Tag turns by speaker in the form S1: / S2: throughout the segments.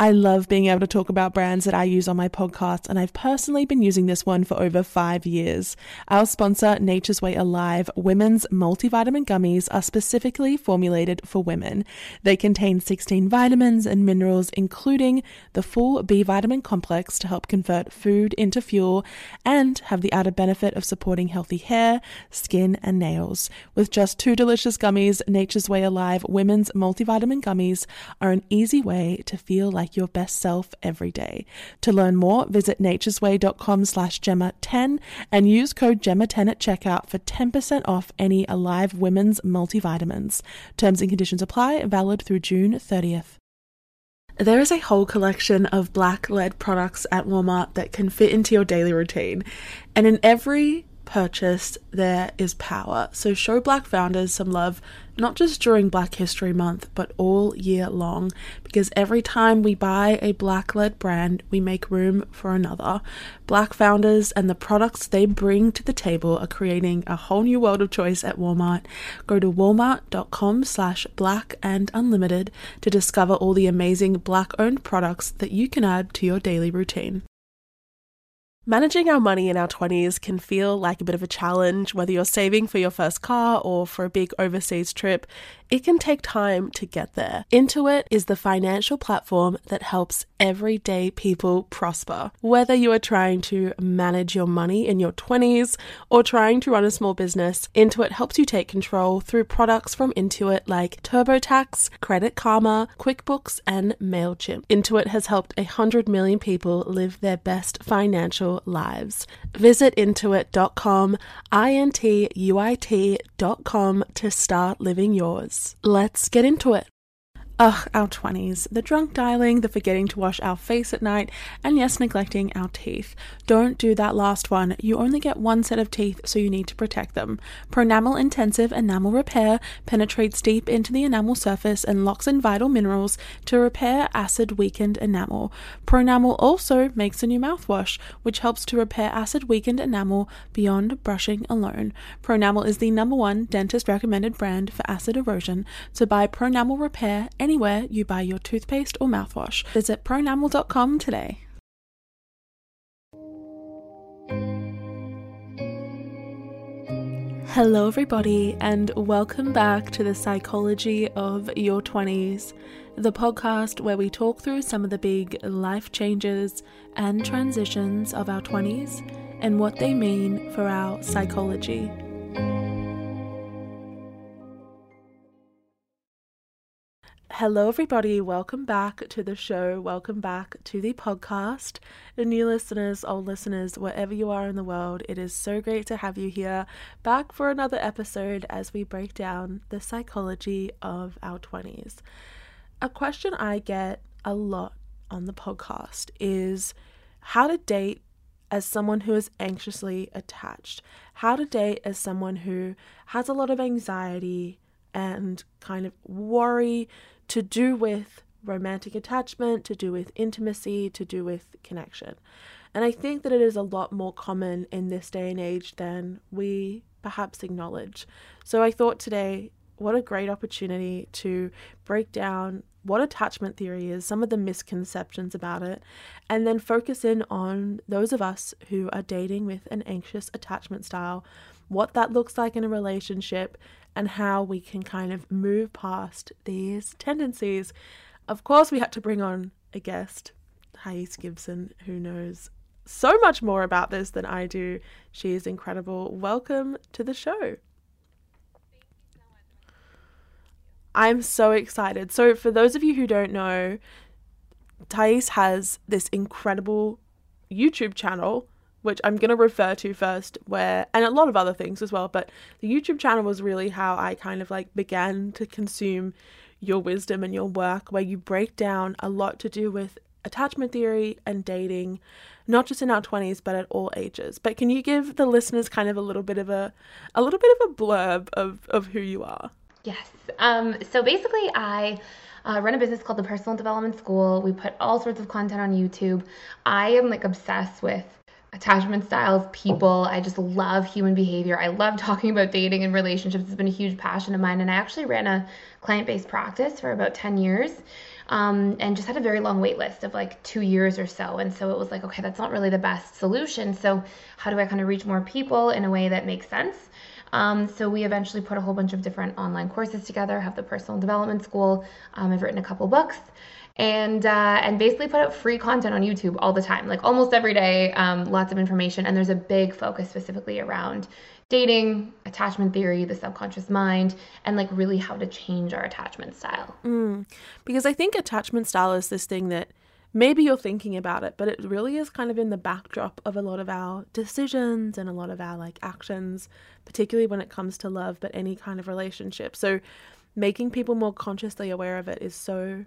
S1: I love being able to talk about brands that I use on my podcast, and I've personally been using this one for over 5 years. Our sponsor, Nature's Way Alive, women's multivitamin gummies are specifically formulated for women. They contain 16 vitamins and minerals, including the full B vitamin complex to help convert food into fuel, and have the added benefit of supporting healthy hair, skin, and nails. With just 2 delicious gummies, Nature's Way Alive women's multivitamin gummies are an easy way to feel like your best self every day. To learn more, visit naturesway.com/Gemma10 and use code Gemma10 at checkout for 10% off any Alive women's multivitamins. Terms and conditions apply, valid through June 30th. There is a whole collection of black-led products at Walmart that can fit into your daily routine. And in every purchase, there is power. So show Black founders some love, not just during Black History Month, but all year long, because every time we buy a Black-led brand, we make room for another. Black founders and the products they bring to the table are creating a whole new world of choice at Walmart. Go to walmart.com/blackandunlimited to discover all the amazing Black-owned products that you can add to your daily routine. Managing our money in our 20s can feel like a bit of a challenge, whether you're saving for your first car or for a big overseas trip. It can take time to get there. Intuit is the financial platform that helps everyday people prosper. Whether you are trying to manage your money in your 20s or trying to run a small business, Intuit helps you take control through products from Intuit like TurboTax, Credit Karma, QuickBooks, and MailChimp. Intuit has helped 100 million people live their best financial lives. Visit intuit.com, intuit.com to start living yours. Let's get into it. Ugh, our 20s. The drunk dialing, the forgetting to wash our face at night, and yes, neglecting our teeth. Don't do that last one. You only get one set of teeth, so you need to protect them. Pronamel Intensive Enamel Repair penetrates deep into the enamel surface and locks in vital minerals to repair acid-weakened enamel. Pronamel also makes a new mouthwash, which helps to repair acid-weakened enamel beyond brushing alone. Pronamel is the #1 dentist-recommended brand for acid erosion, so buy Pronamel Repair anywhere you buy your toothpaste or mouthwash. Visit pronamel.com today. Hello everybody, and welcome back to the Psychology of Your 20s, the podcast where we talk through some of the big life changes and transitions of our 20s and what they mean for our psychology. Hello everybody, welcome back to the show, welcome back to the podcast. The new listeners, old listeners, wherever you are in the world, it is so great to have you here, back for another episode as we break down the psychology of our 20s. A question I get a lot on the podcast is how to date as someone who is anxiously attached, how to date as someone who has a lot of anxiety and kind of worry to do with romantic attachment, to do with intimacy, to do with connection. And I think that it is a lot more common in this day and age than we perhaps acknowledge. So I thought today, what a great opportunity to break down what attachment theory is, some of the misconceptions about it, and then focus in on those of us who are dating with an anxious attachment style, what that looks like in a relationship, and how we can kind of move past these tendencies. Of course, we had to bring on a guest, Thais Gibson, who knows so much more about this than I do. She is incredible. Welcome to the show. I'm so excited. So for those of you who don't know, Thais has this incredible YouTube channel, which I'm going to refer to first, and a lot of other things as well, but the YouTube channel was really how I kind of like began to consume your wisdom and your work, where you break down a lot to do with attachment theory and dating, not just in our 20s, but at all ages. But can you give the listeners kind of a little bit of a blurb of who you are?
S2: Yes. So basically I run a business called the Personal Development School. We put all sorts of content on YouTube. I am like obsessed with attachment styles, people. I just love human behavior. I love talking about dating and relationships. It's been a huge passion of mine. And I actually ran a client-based practice for about 10 years. and just had a very long wait list of like 2 years or so. And so it was like, okay, that's not really the best solution. So how do I kind of reach more people in a way that makes sense? So we eventually put a whole bunch of different online courses together, have the personal development school. I've written a couple books and basically put out free content on YouTube all the time, like almost every day, lots of information. And there's a big focus specifically around dating, attachment theory, the subconscious mind, and like really how to change our attachment style.
S1: Because I think attachment style is this thing that maybe you're thinking about it, but it really is kind of in the backdrop of a lot of our decisions and a lot of our like actions, particularly when it comes to love, but any kind of relationship. So making people more consciously aware of it is so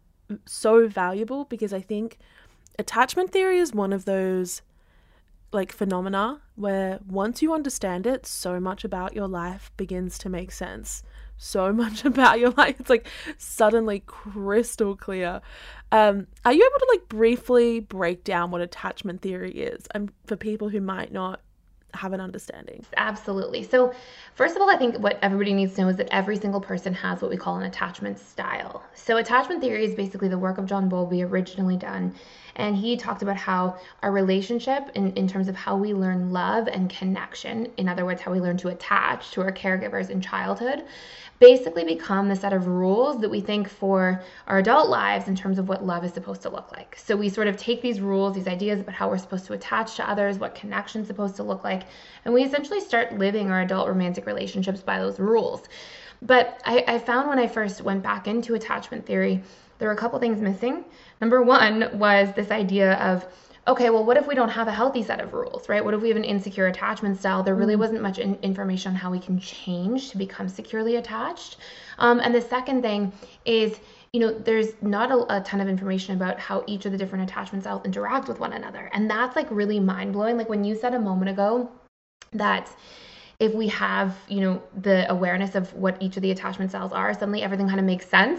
S1: valuable, because I think attachment theory is one of those like phenomena where once you understand it, so much about your life begins to make sense. So much about your life, it's like suddenly crystal clear. Are you able to like briefly break down what attachment theory is, for people who might not have an understanding?
S2: Absolutely. So first of all, I think what everybody needs to know is that every single person has what we call an attachment style. So attachment theory is basically the work of John Bowlby, originally done. And he talked about how our relationship in terms of how we learn love and connection, in other words, how we learn to attach to our caregivers in childhood, basically become the set of rules that we think for our adult lives in terms of what love is supposed to look like. So we sort of take these rules, these ideas about how we're supposed to attach to others, what connection's supposed to look like, and we essentially start living our adult romantic relationships by those rules. But I found when I first went back into attachment theory, there were a couple things missing. Number one was this idea of, okay, well, what if we don't have a healthy set of rules, right? What if we have an insecure attachment style? There really wasn't much information on how we can change to become securely attached. And the second thing is, there's not a ton of information about how each of the different attachment styles interact with one another. And that's like really mind-blowing. Like when you said a moment ago that if we have, the awareness of what each of the attachment styles are, suddenly everything kind of makes sense.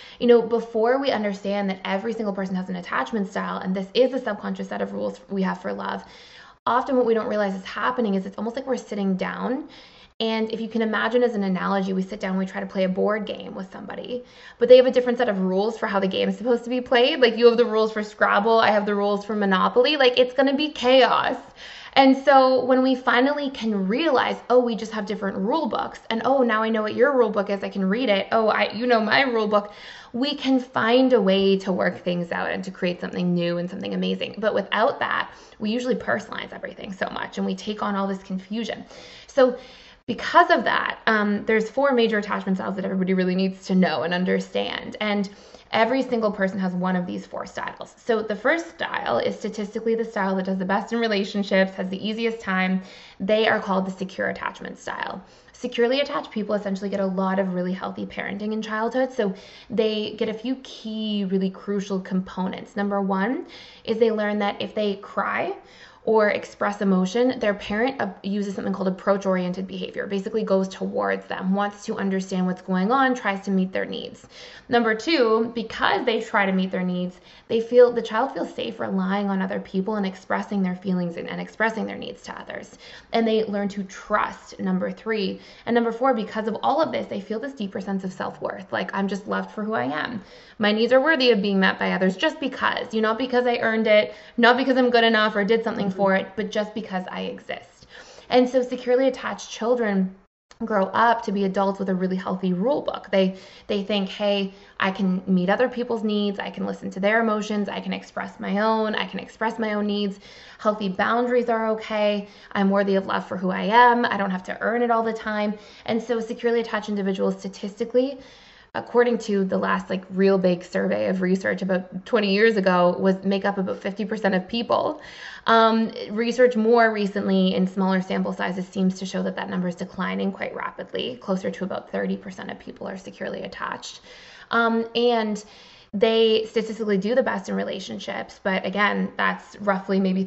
S2: Before we understand that every single person has an attachment style, and this is a subconscious set of rules we have for love, often what we don't realize is happening is it's almost like we're sitting down. And if you can imagine as an analogy, we sit down, we try to play a board game with somebody, but they have a different set of rules for how the game is supposed to be played. Like you have the rules for Scrabble, I have the rules for Monopoly. Like it's going to be chaos. And so when we finally can realize, oh, we just have different rule books, and oh, now I know what your rule book is, I can read it. Oh, you know my rule book. We can find a way to work things out and to create something new and something amazing. But without that, we usually personalize everything so much and we take on all this confusion. So because of that, there's 4 major attachment styles that everybody really needs to know and understand. And every single person has one of these 4 styles. So the first style is statistically the style that does the best in relationships, has the easiest time. They are called the secure attachment style. Securely attached people essentially get a lot of really healthy parenting in childhood. So they get a few key, really crucial components. Number 1 is they learn that if they cry or express emotion, their parent uses something called approach-oriented behavior, basically goes towards them, wants to understand what's going on, tries to meet their needs. Number 2, because they try to meet their needs, the child feels safe relying on other people and expressing their feelings and expressing their needs to others. And they learn to trust, number 3. And number 4, because of all of this, they feel this deeper sense of self-worth, like I'm just loved for who I am. My needs are worthy of being met by others just because, not because I earned it, not because I'm good enough or did something for it, but just because I exist. And so securely attached children grow up to be adults with a really healthy rule book. They think, hey, I can meet other people's needs, I can listen to their emotions, I can express my own needs. Healthy boundaries are okay. I'm worthy of love for who I am. I don't have to earn it all the time. And so securely attached individuals statistically, according to the last real big survey of research about 20 years ago, make up about 50% of people. Research more recently in smaller sample sizes seems to show that number is declining quite rapidly. Closer to about 30% of people are securely attached. And they statistically do the best in relationships, but again, that's roughly maybe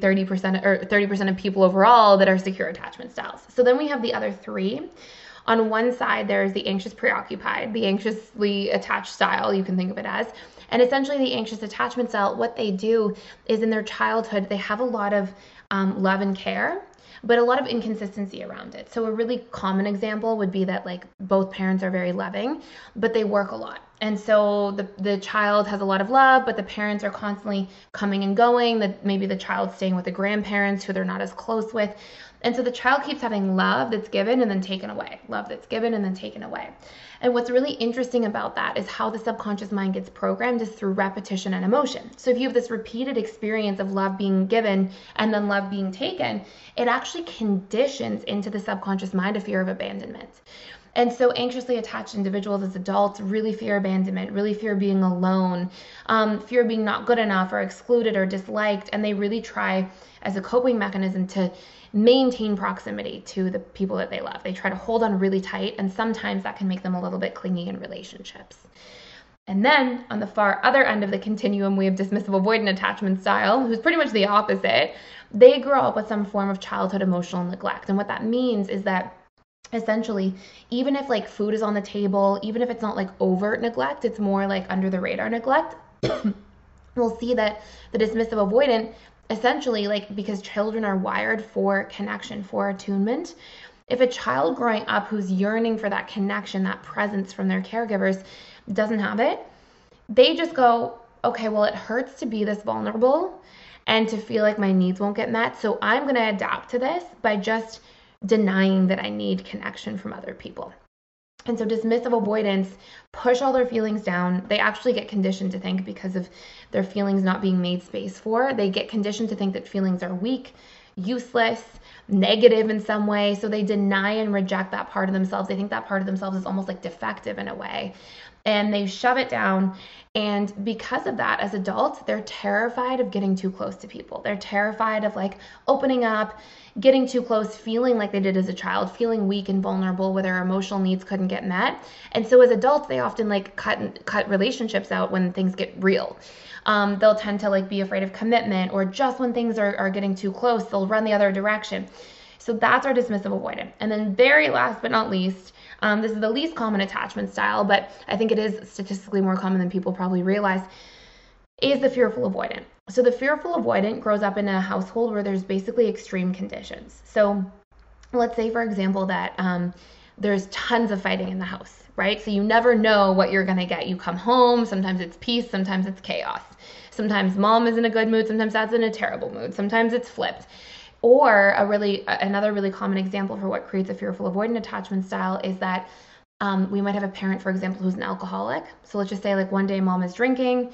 S2: 30% of people overall that are secure attachment styles. So then we have the other 3. On one side, there's the anxious preoccupied, the anxiously attached style, you can think of it as. And essentially the anxious attachment style, what they do is in their childhood, they have a lot of love and care, but a lot of inconsistency around it. So a really common example would be that both parents are very loving, but they work a lot. And so the child has a lot of love, but the parents are constantly coming and going. That maybe the child's staying with the grandparents who they're not as close with. And so the child keeps having love that's given and then taken away, love that's given and then taken away. And what's really interesting about that is how the subconscious mind gets programmed is through repetition and emotion. So if you have this repeated experience of love being given and then love being taken, it actually conditions into the subconscious mind a fear of abandonment. And so anxiously attached individuals as adults really fear abandonment, really fear being alone, fear being not good enough or excluded or disliked. And they really try as a coping mechanism to maintain proximity to the people that they love. They try to hold on really tight, and sometimes that can make them a little bit clingy in relationships. And then on the far other end of the continuum, we have dismissive avoidant attachment style, who's pretty much the opposite. They grow up with some form of childhood emotional neglect. And what that means is that essentially, even if like food is on the table, even if it's not like overt neglect, it's more like under the radar neglect, we'll see that the dismissive avoidant essentially, like, because children are wired for connection, for attunement, if a child growing up who's yearning for that connection, that presence from their caregivers doesn't have it, they just go, okay, well, it hurts to be this vulnerable and to feel like my needs won't get met, so I'm going to adapt to this by just denying that I need connection from other people. And so dismissive avoidants push all their feelings down. They actually get conditioned to think, because of their feelings not being made space for, they get conditioned to think that feelings are weak, useless, negative in some way. So they deny and reject that part of themselves. They think that part of themselves is almost like defective in a way. And they shove it down. And because of that, as adults, they're terrified of getting too close to people. They're terrified of like opening up, getting too close, feeling like they did as a child, feeling weak and vulnerable where their emotional needs couldn't get met. And so as adults, they often like cut relationships out when things get real. They'll tend to like be afraid of commitment, or just when things are getting too close, they'll run the other direction. So that's our dismissive avoidant. And then very last but not least, this is the least common attachment style, but I think it is statistically more common than people probably realize, is the fearful avoidant. So the fearful avoidant grows up in a household where there's basically extreme conditions. So let's say, for example, that there's tons of fighting in the house, right? So you never know what you're going to get. You come home, sometimes it's peace, sometimes it's chaos. Sometimes mom is in a good mood, sometimes dad's in a terrible mood, sometimes it's flipped. Or another really common example for what creates a fearful avoidant attachment style is that we might have a parent, for example, who's an alcoholic. So let's just say like one day mom is drinking,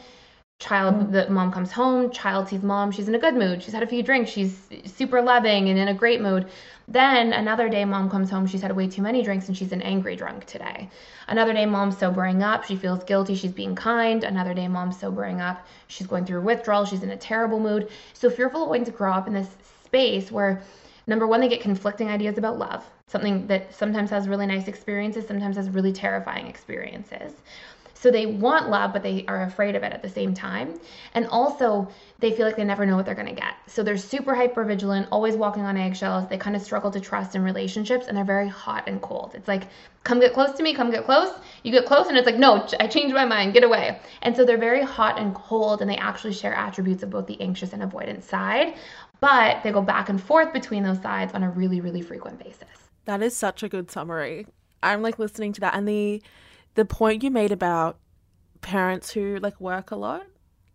S2: the mom comes home, child sees mom, she's in a good mood, she's had a few drinks, she's super loving and in a great mood. Then another day mom comes home, she's had way too many drinks and she's an angry drunk today. Another day mom's sobering up, she feels guilty, she's being kind. Another day mom's sobering up, she's going through withdrawal, she's in a terrible mood. So fearful avoidants grow up in this space where, number one, they get conflicting ideas about love, something that sometimes has really nice experiences, sometimes has really terrifying experiences. So they want love, but they are afraid of it at the same time. And also, they feel like they never know what they're going to get. So they're super hypervigilant, always walking on eggshells. They kind of struggle to trust in relationships, and they're very hot and cold. It's like, come get close to me, come get close. You get close, and it's like, no, I changed my mind, get away. And so they're very hot and cold, and they actually share attributes of both the anxious and avoidant side, but they go back and forth between those sides on a really, really frequent basis.
S1: That is such a good summary. I'm like listening to that, and the point you made about parents who like work a lot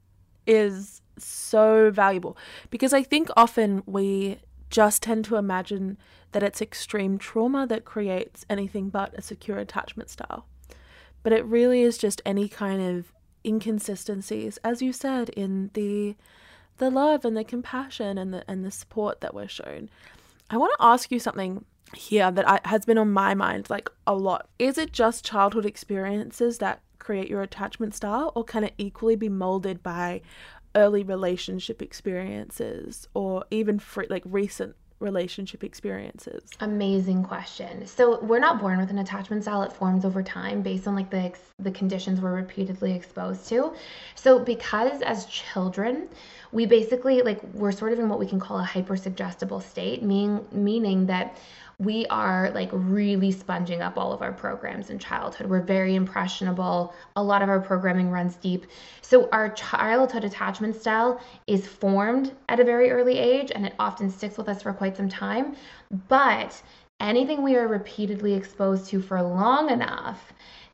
S1: is so valuable, because I think often we just tend to imagine that it's extreme trauma that creates anything but a secure attachment style. But it really is just any kind of inconsistencies, as you said, in the love and the compassion and the support that we're shown. I want to ask you something here that has been on my mind like a lot. Is it just childhood experiences that create your attachment style, or can it equally be molded by early relationship experiences or even recent relationship experiences?
S2: Amazing question. So we're not born with an attachment style. It forms over time based on like the conditions we're repeatedly exposed to. So because as children, we basically we're sort of in what we can call a hypersuggestible state, meaning that we are like really sponging up all of our programs in childhood. We're very impressionable. A lot of our programming runs deep. So our childhood attachment style is formed at a very early age, and it often sticks with us for quite some time. But anything we are repeatedly exposed to for long enough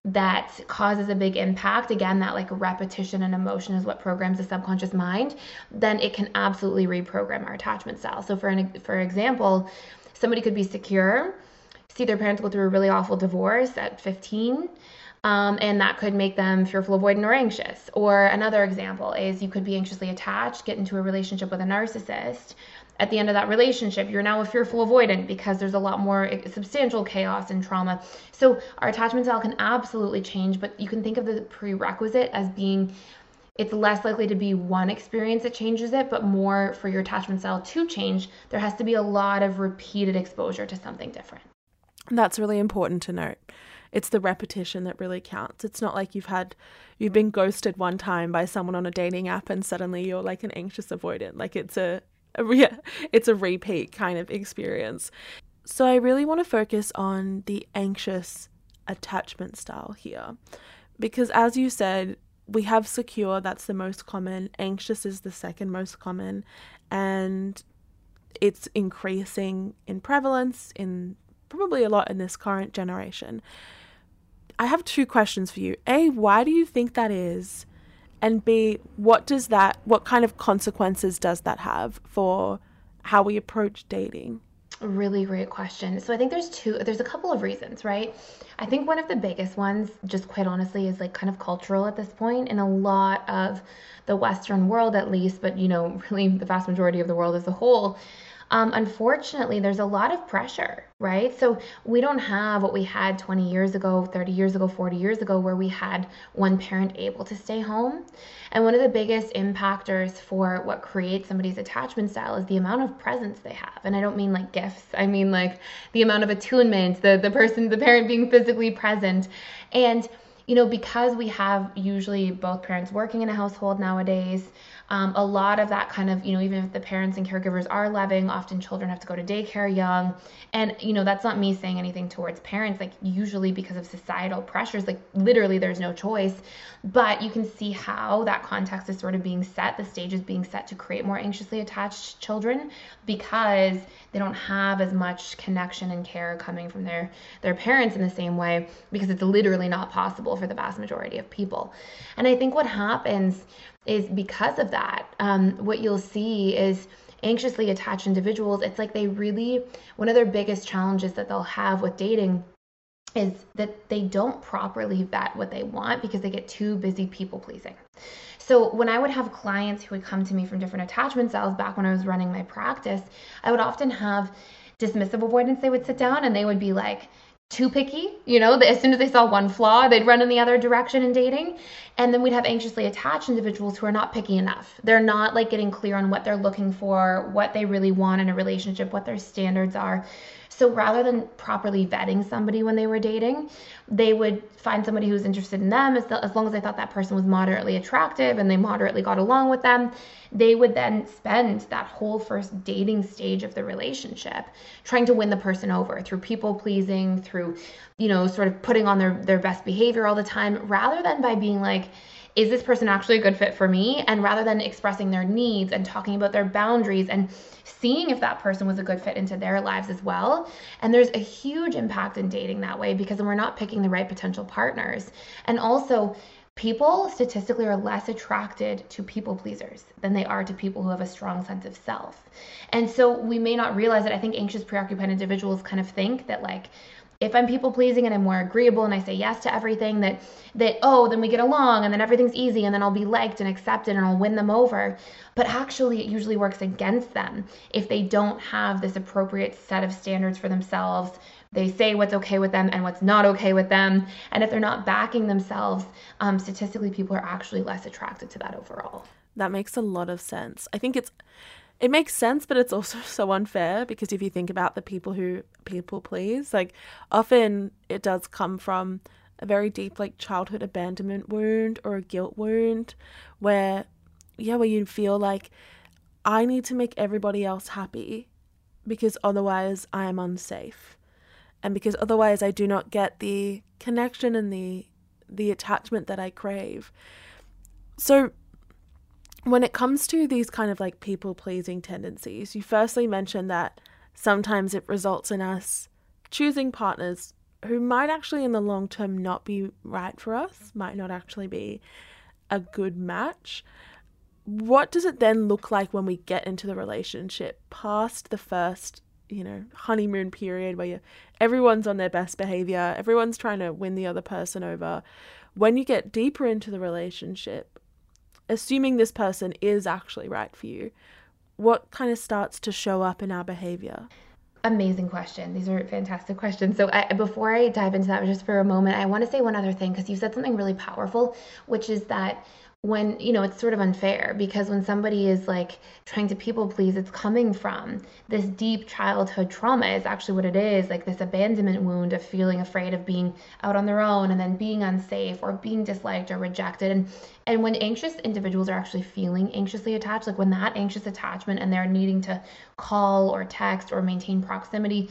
S2: that causes a big impact, again, that like repetition and emotion is what programs the subconscious mind, then it can absolutely reprogram our attachment style. So for example, somebody could be secure, see their parents go through a really awful divorce at 15, and that could make them fearful, avoidant, or anxious. Or another example is you could be anxiously attached, get into a relationship with a narcissist. At the end of that relationship, you're now a fearful avoidant because there's a lot more substantial chaos and trauma. So our attachment style can absolutely change, but you can think of the prerequisite as being it's less likely to be one experience that changes it, but more for your attachment style to change, there has to be a lot of repeated exposure to something different.
S1: That's really important to note. It's the repetition that really counts. It's not like you've been ghosted one time by someone on a dating app and suddenly you're like an anxious avoidant. Like it's a repeat kind of experience. So I really want to focus on the anxious attachment style here, because as you said, we have secure, that's the most common. Anxious is the second most common, and it's increasing in prevalence in probably a lot in this current generation. I have two questions for you. A, why do you think that is? And B, what kind of consequences does that have for how we approach dating?
S2: Really great question. So I think there's a couple of reasons, right? I think one of the biggest ones, just quite honestly, is like kind of cultural at this point in a lot of the Western world, at least, but really the vast majority of the world as a whole. Unfortunately, there's a lot of pressure, right? So we don't have what we had 20 years ago, 30 years ago, 40 years ago, where we had one parent able to stay home. And one of the biggest impactors for what creates somebody's attachment style is the amount of presence they have. And I don't mean like gifts. I mean like the amount of attunement, the parent being physically present. And because we have usually both parents working in a household nowadays, a lot of that kind of, even if the parents and caregivers are loving, often children have to go to daycare young. And, that's not me saying anything towards parents, like usually because of societal pressures, like literally there's no choice. But you can see how that context is sort of being set, the stage is being set to create more anxiously attached children because they don't have as much connection and care coming from their parents in the same way, because it's literally not possible for the vast majority of people. And I think what happens is because of that, what you'll see is anxiously attached individuals, it's like one of their biggest challenges that they'll have with dating is that they don't properly vet what they want because they get too busy people pleasing. So when I would have clients who would come to me from different attachment styles back when I was running my practice, I would often have dismissive avoidance. They would sit down and they would be like, too picky, as soon as they saw one flaw, they'd run in the other direction in dating. And then we'd have anxiously attached individuals who are not picky enough. They're not like getting clear on what they're looking for, what they really want in a relationship, what their standards are. So rather than properly vetting somebody when they were dating, they would find somebody who's interested in them as long as they thought that person was moderately attractive and they moderately got along with them. They would then spend that whole first dating stage of the relationship trying to win the person over through people pleasing, through, sort of putting on their best behavior all the time, rather than by being like, is this person actually a good fit for me? And rather than expressing their needs and talking about their boundaries and seeing if that person was a good fit into their lives as well. And there's a huge impact in dating that way because then we're not picking the right potential partners. And also, people statistically are less attracted to people pleasers than they are to people who have a strong sense of self. And so we may not realize that. I think anxious, preoccupied individuals kind of think that like, if I'm people pleasing and I'm more agreeable and I say yes to everything, then we get along and then everything's easy and then I'll be liked and accepted and I'll win them over. But actually it usually works against them if they don't have this appropriate set of standards for themselves. They say what's okay with them and what's not okay with them. And if they're not backing themselves, statistically people are actually less attracted to that overall.
S1: That makes a lot of sense. I think it makes sense, but it's also so unfair because if you think about the people who people please, like often it does come from a very deep like childhood abandonment wound or a guilt wound where you feel like I need to make everybody else happy because otherwise I am unsafe. And because otherwise I do not get the connection and the attachment that I crave. So when it comes to these kind of like people-pleasing tendencies, you firstly mentioned that sometimes it results in us choosing partners who might actually in the long term not be right for us, might not actually be a good match. What does it then look like when we get into the relationship past the first, honeymoon period where everyone's on their best behavior, everyone's trying to win the other person over? When you get deeper into the relationship, assuming this person is actually right for you, what kind of starts to show up in our behavior?
S2: Amazing question. These are fantastic questions. So before I dive into that, just for a moment, I want to say one other thing, because you said something really powerful, which is that when, it's sort of unfair, because when somebody is like trying to people please, it's coming from this deep childhood trauma is actually what it is, like this abandonment wound of feeling afraid of being out on their own and then being unsafe or being disliked or rejected. And when anxious individuals are actually feeling anxiously attached, like when that anxious attachment and they're needing to call or text or maintain proximity,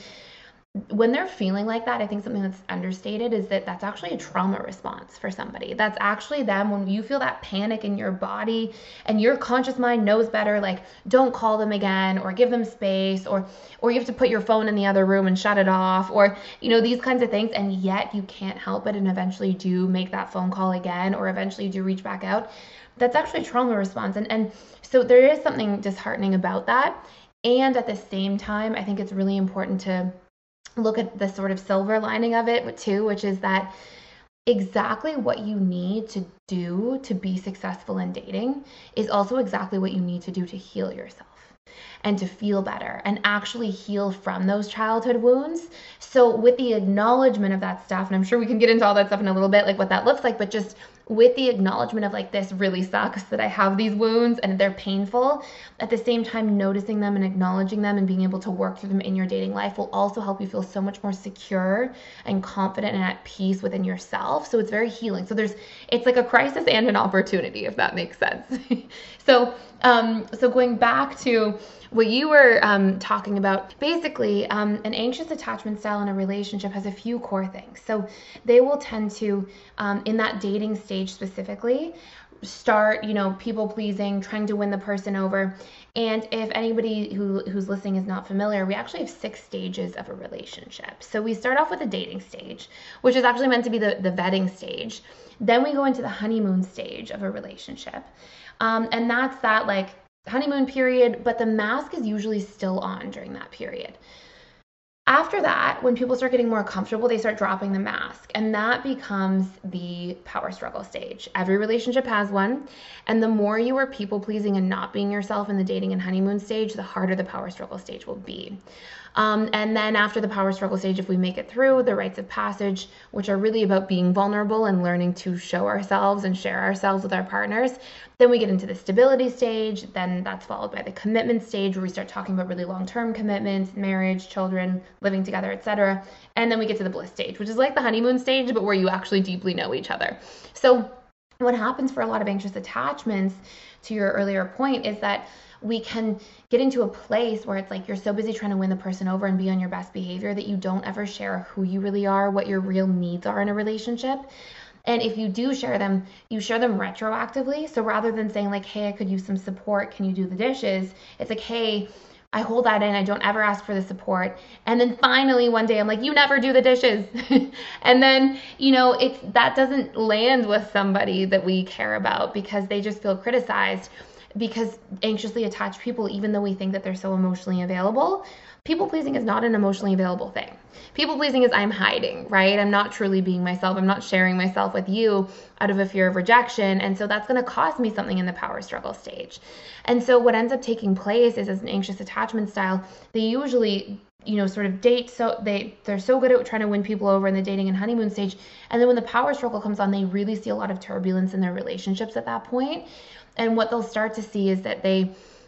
S2: when they're feeling like that, I think something that's understated is that that's actually a trauma response for somebody. That's actually them. When you feel that panic in your body and your conscious mind knows better, like don't call them again or give them space, or you have to put your phone in the other room and shut it off, or these kinds of things, and yet you can't help it and eventually do make that phone call again, or eventually do reach back out. That's actually a trauma response. And so there is something disheartening about that. And at the same time, I think it's really important to look at the sort of silver lining of it too, which is that exactly what you need to do to be successful in dating is also exactly what you need to do to heal yourself and to feel better and actually heal from those childhood wounds. So with the acknowledgement of that stuff, and I'm sure we can get into all that stuff in a little bit, like what that looks like, but just with the acknowledgement of like, this really sucks that I have these wounds and they're painful, at the same time noticing them and acknowledging them and being able to work through them in your dating life will also help you feel so much more secure and confident and at peace within yourself. So it's very healing. So it's like a crisis and an opportunity, if that makes sense. So going back to what you were talking about, basically, an anxious attachment style in a relationship has a few core things. So they will tend to, in that dating stage specifically, start, people pleasing, trying to win the person over. And if anybody who's listening is not familiar, we actually have 6 stages of a relationship. So we start off with a dating stage, which is actually meant to be the vetting stage. Then we go into the honeymoon stage of a relationship. And that's that like honeymoon period, but the mask is usually still on during that period. After that, when people start getting more comfortable, they start dropping the mask, and that becomes the power struggle stage. Every relationship has one, and the more you are people pleasing and not being yourself in the dating and honeymoon stage, the harder the power struggle stage will be. And then after the power struggle stage, if we make it through the rites of passage, which are really about being vulnerable and learning to show ourselves and share ourselves with our partners, then we get into the stability stage. Then that's followed by the commitment stage, where we start talking about really long-term commitments, marriage, children, living together, etc. And then we get to the bliss stage, which is like the honeymoon stage, but where you actually deeply know each other. So what happens for a lot of anxious attachments, to your earlier point, is that we can get into a place where it's like you're so busy trying to win the person over and be on your best behavior that you don't ever share who you really are, what your real needs are in a relationship. And if you do share them, you share them retroactively. So rather than saying like, hey, I could use some support, can you do the dishes? It's like, hey, I hold that in, I don't ever ask for the support. And then finally one day I'm like, you never do the dishes. And then, that doesn't land with somebody that we care about, because they just feel criticized. Because anxiously attached people, even though we think that they're so emotionally available, people pleasing is not an emotionally available thing. People pleasing is I'm hiding, right? I'm not truly being myself. I'm not sharing myself with you out of a fear of rejection. And so that's going to cost me something in the power struggle stage. And so what ends up taking place is, as an anxious attachment style, they usually sort of date, so they're so good at trying to win people over in the dating and honeymoon stage. And then when the power struggle comes on, they really see a lot of turbulence in their relationships at that point. And what they'll start to see is that they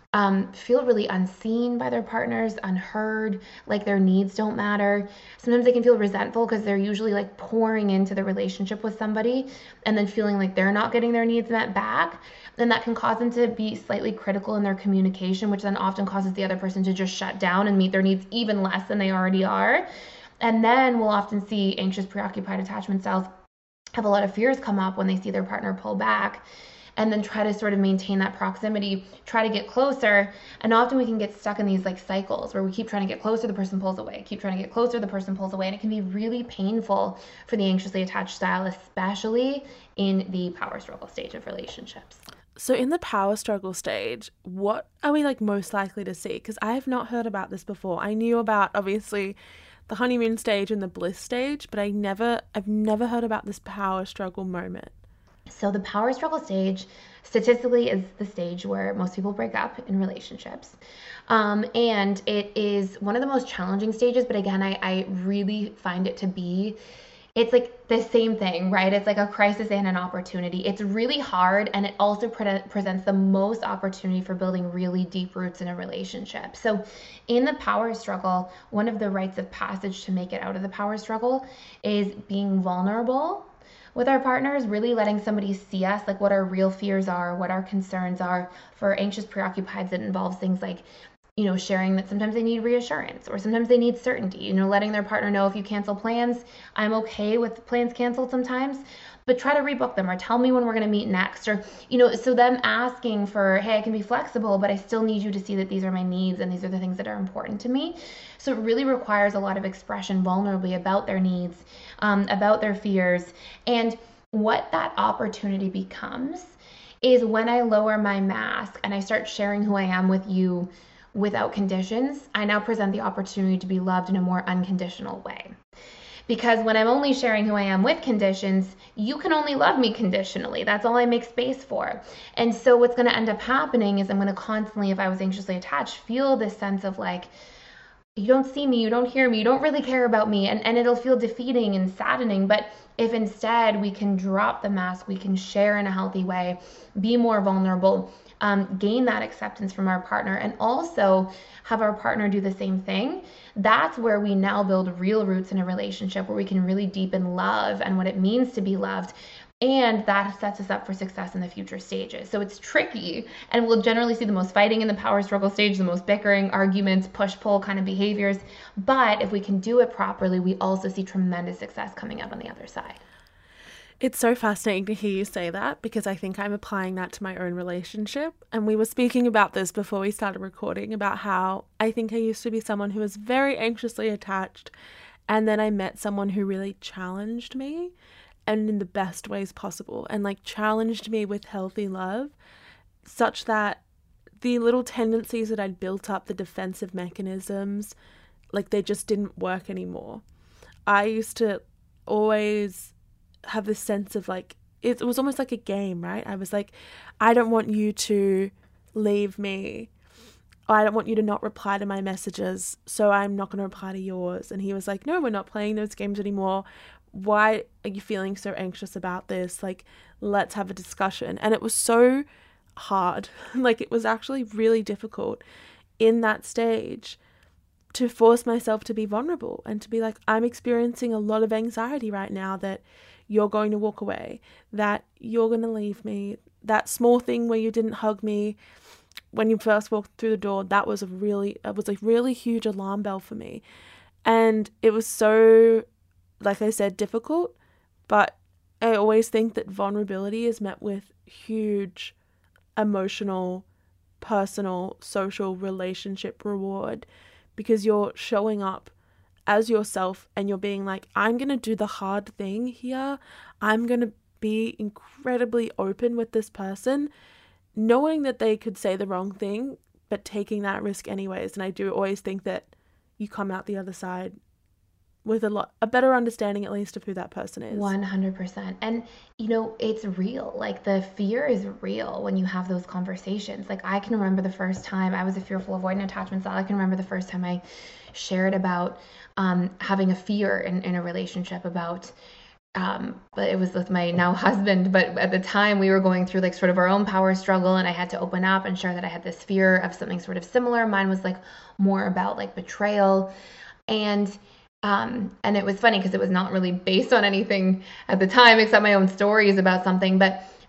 S2: feel really unseen by their partners, unheard, like their needs don't matter. Sometimes they can feel resentful because they're usually like pouring into the relationship with somebody and then feeling like they're not getting their needs met back. Then that can cause them to be slightly critical in their communication, which then often causes the other person to just shut down and meet their needs even less than they already are. And then we'll often see anxious, preoccupied attachment styles have a lot of fears come up when they see their partner pull back. and then try to sort of maintain that proximity, try to get closer. And often we can get stuck in these like cycles where we keep trying to get closer, the person pulls away, keep trying to get closer, the person pulls away. And it can be really painful for the anxiously attached style, especially in the power struggle stage of relationships.
S1: So in the power struggle stage, what are we like most likely to see? Because I have not heard about this before. I knew about obviously the honeymoon stage and the bliss stage, but I've never heard about this power struggle moment.
S2: So the power struggle stage statistically is the stage where most people break up in relationships. And it is one of the most challenging stages, but again, I really find it to be, it's like the same thing, right? It's like a crisis and an opportunity. It's really hard, and it also presents the most opportunity for building really deep roots in a relationship. So in the power struggle, one of the rites of passage to make it out of the power struggle is being vulnerable with our partners, really letting somebody see us, like what our real fears are, what our concerns are. For anxious preoccupieds, it involves things like, sharing that sometimes they need reassurance or sometimes they need certainty, letting their partner know if you cancel plans, I'm okay with plans canceled sometimes, but try to rebook them or tell me when we're going to meet next. Or, so them asking for, hey, I can be flexible, but I still need you to see that these are my needs and these are the things that are important to me. So it really requires a lot of expression vulnerably about their needs, about their fears. And what that opportunity becomes is when I lower my mask and I start sharing who I am with you without conditions, I now present the opportunity to be loved in a more unconditional way. Because when I'm only sharing who I am with conditions, you can only love me conditionally. That's all I make space for. And so what's going to end up happening is I'm going to constantly, if I was anxiously attached, feel this sense of like, you don't see me, you don't hear me, you don't really care about me, and it'll feel defeating and saddening. But if instead we can drop the mask, we can share in a healthy way, be more vulnerable, gain that acceptance from our partner, and also have our partner do the same thing, that's where we now build real roots in a relationship where we can really deepen love and what it means to be loved. And that sets us up for success in the future stages. So it's tricky, and we'll generally see the most fighting in the power struggle stage, the most bickering, arguments, push-pull kind of behaviors. But if we can do it properly, we also see tremendous success coming out on the other side.
S1: It's so fascinating to hear you say that, because I think I'm applying that to my own relationship. And we were speaking about this before we started recording, about how I think I used to be someone who was very anxiously attached. And then I met someone who really challenged me, and in the best ways possible, and like challenged me with healthy love, such that the little tendencies that I'd built up, the defensive mechanisms, like they just didn't work anymore. I used to always have this sense of like, it was almost like a game, right? I was like, I don't want you to leave me. I don't want you to not reply to my messages, so I'm not going to reply to yours. And he was like, no, we're not playing those games anymore. Why are you feeling so anxious about this? Like, let's have a discussion. And it was so hard. Like, it was actually really difficult in that stage to force myself to be vulnerable and to be like, I'm experiencing a lot of anxiety right now that you're going to walk away, that you're going to leave me. That small thing where you didn't hug me when you first walked through the door, that was a really huge alarm bell for me. And it was so, like I said, difficult, but I always think that vulnerability is met with huge emotional, personal, social, relationship reward, because you're showing up as yourself and you're being like, I'm going to do the hard thing here. I'm going to be incredibly open with this person, knowing that they could say the wrong thing, but taking that risk anyways. And I do always think that you come out the other side with a better understanding, at least, of who that person is.
S2: 100%. And, it's real. Like, the fear is real when you have those conversations. Like, I can remember the first time I was a fearful avoidant attachment style. I can remember the first time I shared about having a fear in a relationship about, but it was with my now husband. But at the time we were going through like sort of our own power struggle, and I had to open up and share that I had this fear of something sort of similar. Mine was like more about like betrayal. And it was funny because it was not really based on anything at the time except my own stories about something. But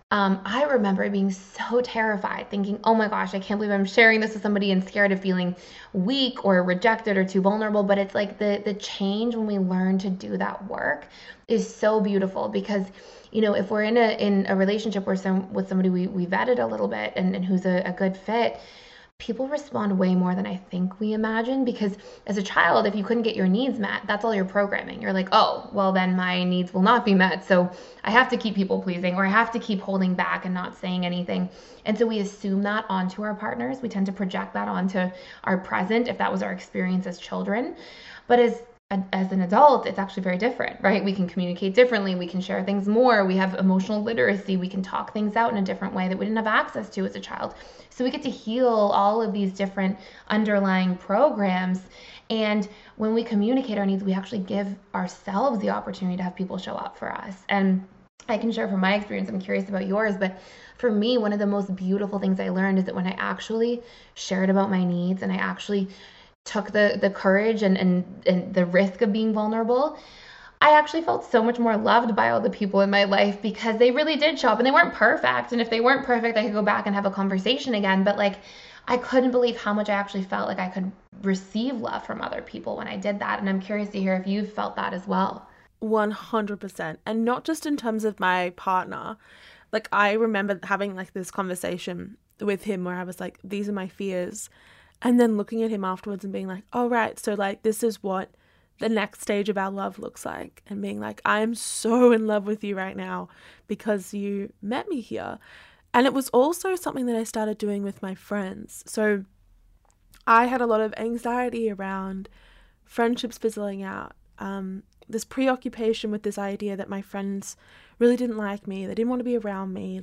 S2: I remember being so terrified, thinking, oh my gosh, I can't believe I'm sharing this with somebody, and scared of feeling weak or rejected or too vulnerable. But it's like the change when we learn to do that work is so beautiful, because if we're in a relationship where with somebody we vetted a little bit, and who's a good fit, people respond way more than I think we imagine. Because as a child, if you couldn't get your needs met, that's all your programming. You're like, oh, well, then my needs will not be met. So I have to keep people pleasing, or I have to keep holding back and not saying anything. And so we assume that onto our partners. We tend to project that onto our present, if that was our experience as children. But as an adult, it's actually very different, right? We can communicate differently. We can share things more. We have emotional literacy. We can talk things out in a different way that we didn't have access to as a child. So we get to heal all of these different underlying programs. And when we communicate our needs, we actually give ourselves the opportunity to have people show up for us. And I can share from my experience. I'm curious about yours, but for me, one of the most beautiful things I learned is that when I actually shared about my needs, and I actually took the courage and the risk of being vulnerable, I actually felt so much more loved by all the people in my life, because they really did show up, and they weren't perfect. And if they weren't perfect, I could go back and have a conversation again. But like, I couldn't believe how much I actually felt like I could receive love from other people when I did that. And I'm curious to hear if you've felt that as well.
S1: 100%. And not just in terms of my partner. Like, I remember having like this conversation with him where I was like, these are my fears. And then looking at him afterwards and being like, oh, right. So like, this is what the next stage of our love looks like. And being like, I am so in love with you right now because you met me here. And it was also something that I started doing with my friends. So I had a lot of anxiety around friendships fizzling out. This preoccupation with this idea that my friends really didn't like me. They didn't want to be around me.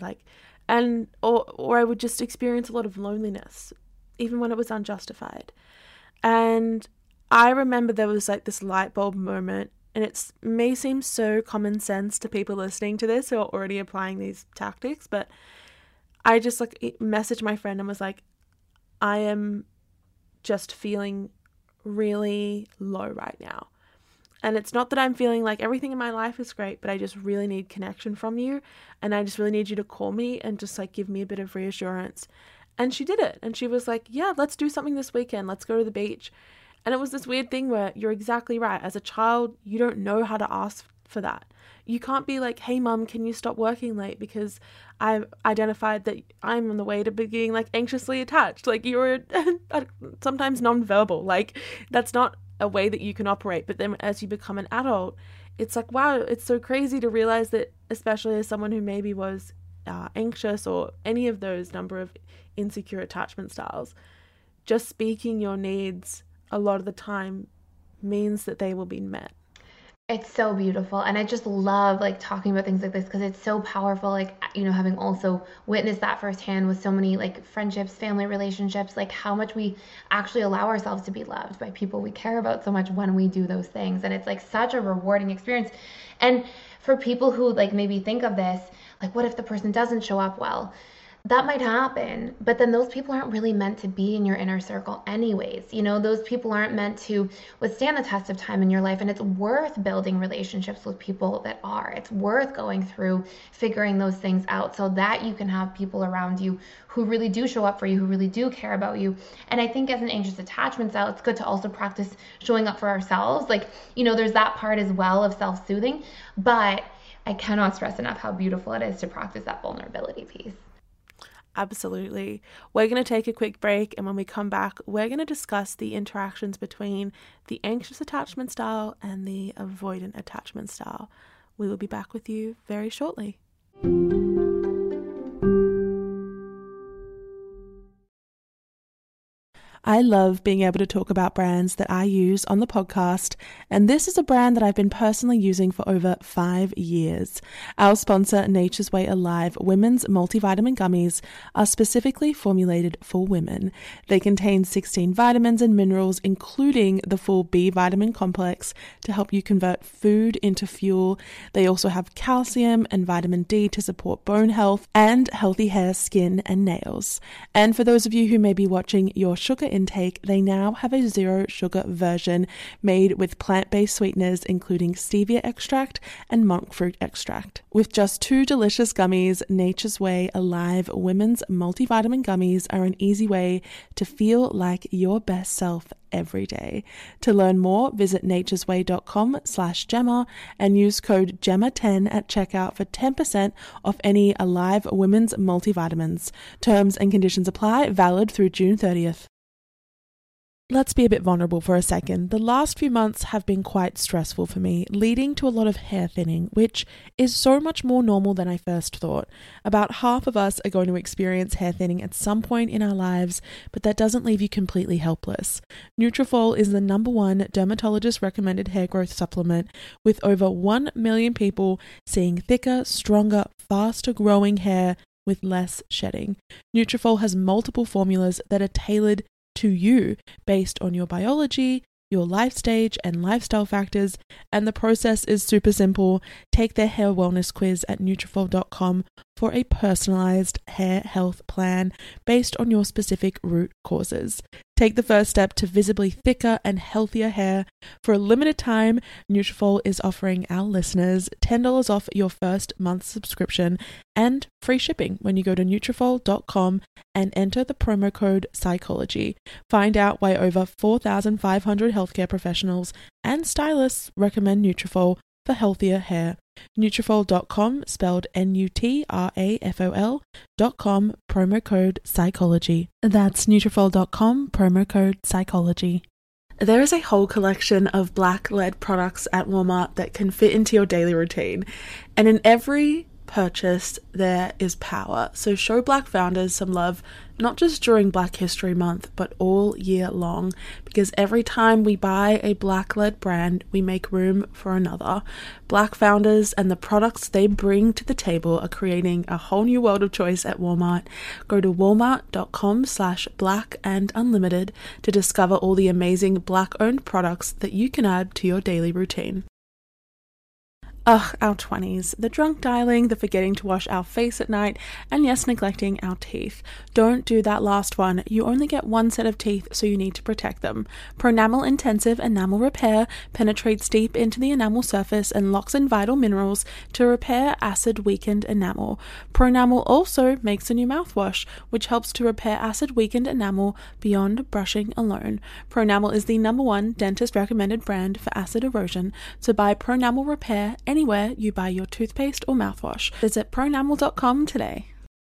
S1: Or I would just experience a lot of loneliness, even when it was unjustified. And I remember there was like this light bulb moment, and it may seem so common sense to people listening to this who are already applying these tactics, but I just messaged my friend and was like, I am just feeling really low right now. And it's not that I'm feeling like everything in my life is great, but I just really need connection from you. And I just really need you to call me and just like give me a bit of reassurance. And she did it. And she was like, yeah, let's do something this weekend. Let's go to the beach. And it was this weird thing where you're exactly right. As a child, you don't know how to ask for that. You can't be like, hey, mum, can you stop working late? Because I've identified that I'm on the way to being like anxiously attached. Like, you're sometimes nonverbal. Like, that's not a way that you can operate. But then as you become an adult, it's like, wow, it's so crazy to realize that, especially as someone who maybe was anxious or any of those number of insecure attachment styles, just speaking your needs a lot of the time means that they will be met.
S2: It's so beautiful. And I just love like talking about things like this, because it's so powerful. Like, having also witnessed that firsthand with so many like friendships, family relationships, like how much we actually allow ourselves to be loved by people we care about so much when we do those things. And it's like such a rewarding experience. And for people who like maybe think of this, like, what if the person doesn't show up well? That might happen, but then those people aren't really meant to be in your inner circle anyways. Those people aren't meant to withstand the test of time in your life, and it's worth building relationships with people that are. It's worth going through figuring those things out so that you can have people around you who really do show up for you, who really do care about you. And I think as an anxious attachment style, it's good to also practice showing up for ourselves. Like, there's that part as well of self-soothing, but I cannot stress enough how beautiful it is to practice that vulnerability piece.
S1: Absolutely. We're going to take a quick break, and when we come back, we're going to discuss the interactions between the anxious attachment style and the avoidant attachment style. We will be back with you very shortly. I love being able to talk about brands that I use on the podcast, and this is a brand that I've been personally using for over 5 years. Our sponsor, Nature's Way Alive Women's Multivitamin Gummies, are specifically formulated for women. They contain 16 vitamins and minerals, including the full B vitamin complex, to help you convert food into fuel. They also have calcium and vitamin D to support bone health and healthy hair, skin, and nails. And for those of you who may be watching your sugar intake, they now have a zero sugar version made with plant-based sweeteners including stevia extract and monk fruit extract. With just 2 delicious gummies, Nature's Way Alive Women's Multivitamin Gummies are an easy way to feel like your best self every day. To learn more, visit naturesway.com/Gemma and use code GEMMA10 at checkout for 10% off any Alive Women's multivitamins. Terms and conditions apply, valid through June 30th. Let's be a bit vulnerable for a second. The last few months have been quite stressful for me, leading to a lot of hair thinning, which is so much more normal than I first thought. About half of us are going to experience hair thinning at some point in our lives, but that doesn't leave you completely helpless. Nutrafol is the #1 dermatologist-recommended hair growth supplement, with over 1 million people seeing thicker, stronger, faster-growing hair with less shedding. Nutrafol has multiple formulas that are tailored to you based on your biology, your life stage, and lifestyle factors, and the process is super simple. Take their hair wellness quiz at Nutrafol.com for a personalized hair health plan based on your specific root causes. Take the first step to visibly thicker and healthier hair. For a limited time, Nutrafol is offering our listeners $10 off your first month's subscription and free shipping when you go to Nutrafol.com and enter the promo code Psychology. Find out why over 4,500 healthcare professionals and stylists recommend Nutrafol for healthier hair. Nutrafol.com, spelled Nutrafol.com, promo code Psychology. That's Nutrafol.com, promo code Psychology. There is a whole collection of black-led products at Walmart that can fit into your daily routine, and in every purchase there is power. So show Black founders some love, not just during Black History Month, but all year long, because every time we buy a Black-led brand, we make room for another. Black founders and the products they bring to the table are creating a whole new world of choice at Walmart. Go to walmart.com/black-and-unlimited to discover all the amazing Black-owned products that you can add to your daily routine. Ugh, our 20s. The drunk dialing, the forgetting to wash our face at night, and yes, neglecting our teeth. Don't do that last one. You only get one set of teeth, so you need to protect them. Pronamel Intensive Enamel Repair penetrates deep into the enamel surface and locks in vital minerals to repair acid-weakened enamel. Pronamel also makes a new mouthwash, which helps to repair acid-weakened enamel beyond brushing alone. Pronamel is the #1 dentist-recommended brand for acid erosion, so buy Pronamel Repair anywhere you buy your toothpaste or mouthwash. Visit pronamel.com today.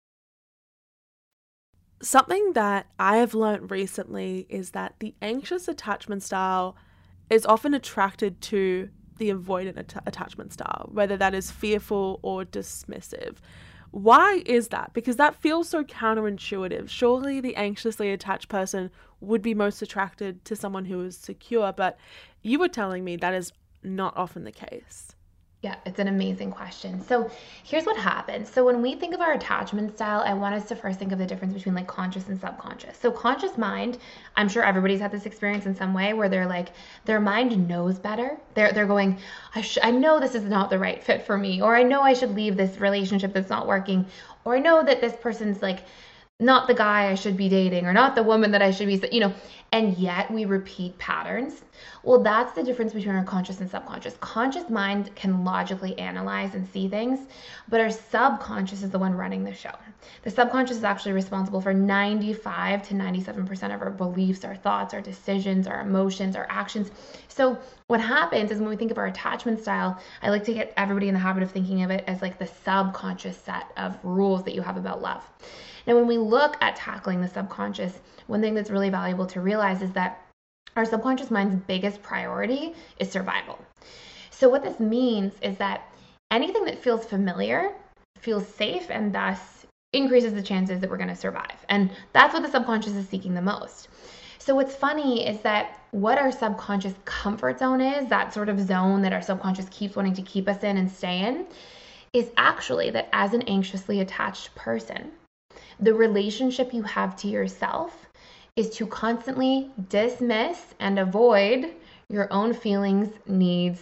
S1: Something that I have learned recently is that the anxious attachment style is often attracted to the avoidant attachment style, whether that is fearful or dismissive. Why is that? Because that feels so counterintuitive. Surely the anxiously attached person would be most attracted to someone who is secure, but you were telling me that is not often the case.
S2: Yeah, it's an amazing question. So here's what happens. So when we think of our attachment style, I want us to first think of the difference between like conscious and subconscious. So conscious mind, I'm sure everybody's had this experience in some way where they're like, their mind knows better. They're going, I know this is not the right fit for me, or I know I should leave this relationship that's not working, or I know that this person's like not the guy I should be dating, or not the woman that I should be, and yet we repeat patterns. Well, that's the difference between our conscious and subconscious. Conscious mind can logically analyze and see things, but our subconscious is the one running the show. The subconscious is actually responsible for 95 to 97% of our beliefs, our thoughts, our decisions, our emotions, our actions. So what happens is when we think of our attachment style, I like to get everybody in the habit of thinking of it as like the subconscious set of rules that you have about love. Now, when we look at tackling the subconscious, one thing that's really valuable to realize is that our subconscious mind's biggest priority is survival. So what this means is that anything that feels familiar feels safe and thus increases the chances that we're going to survive. And that's what the subconscious is seeking the most. So what's funny is that what our subconscious comfort zone is, that sort of zone that our subconscious keeps wanting to keep us in and stay in, is actually that as an anxiously attached person, the relationship you have to yourself is to constantly dismiss and avoid your own feelings, needs,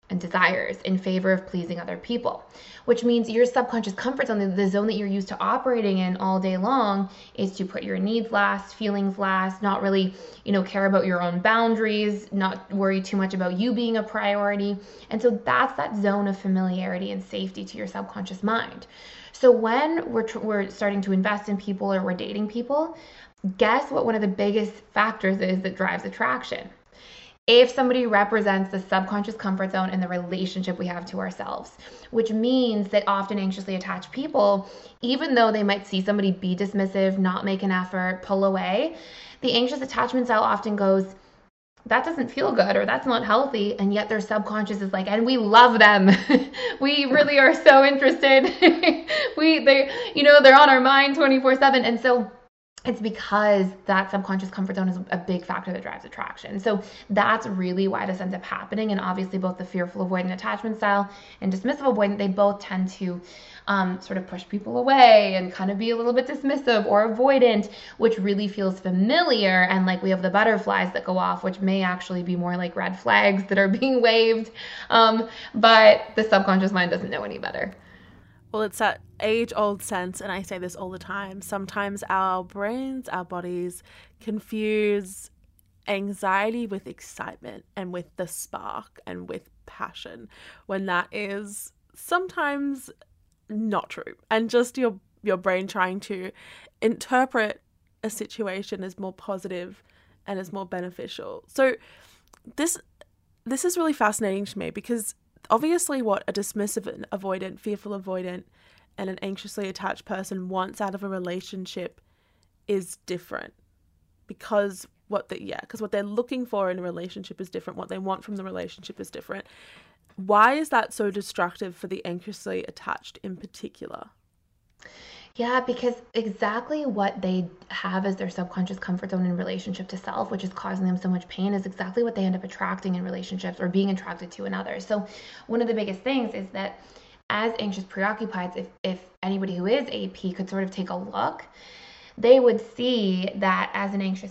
S2: and desires in favor of pleasing other people, which means your subconscious comfort zone, the zone that you're used to operating in all day long, is to put your needs last, feelings last, not really, care about your own boundaries, not worry too much about you being a priority. And so that's that zone of familiarity and safety to your subconscious mind. So when we're starting to invest in people or we're dating people, guess what one of the biggest factors is that drives attraction? If somebody represents the subconscious comfort zone in the relationship we have to ourselves, which means that often anxiously attached people, even though they might see somebody be dismissive, not make an effort, pull away, the anxious attachment style often goes, that doesn't feel good, or that's not healthy, and yet their subconscious is like, and we love them. We really are so interested. They're on our mind 24/7. And so it's because that subconscious comfort zone is a big factor that drives attraction. So that's really why this ends up happening. And obviously both the fearful avoidant attachment style and dismissive avoidant, they both tend to sort of push people away and kind of be a little bit dismissive or avoidant, which really feels familiar. And like we have the butterflies that go off, which may actually be more like red flags that are being waved. But the subconscious mind doesn't know any better.
S1: Well, it's that age-old sense, and I say this all the time. Sometimes our brains, our bodies confuse anxiety with excitement and with the spark and with passion, when that is sometimes not true. And just your brain trying to interpret a situation as more positive and as more beneficial. So this is really fascinating to me, because obviously what a dismissive and avoidant, fearful avoidant, and an anxiously attached person wants out of a relationship is different, because what they're looking for in a relationship is different. What they want from the relationship is different. Why is that so destructive for the anxiously attached in particular?
S2: Yeah, because exactly what they have as their subconscious comfort zone in relationship to self, which is causing them so much pain, is exactly what they end up attracting in relationships or being attracted to in others. So one of the biggest things is that as anxious preoccupieds, if anybody who is AP could sort of take a look, they would see that as an anxious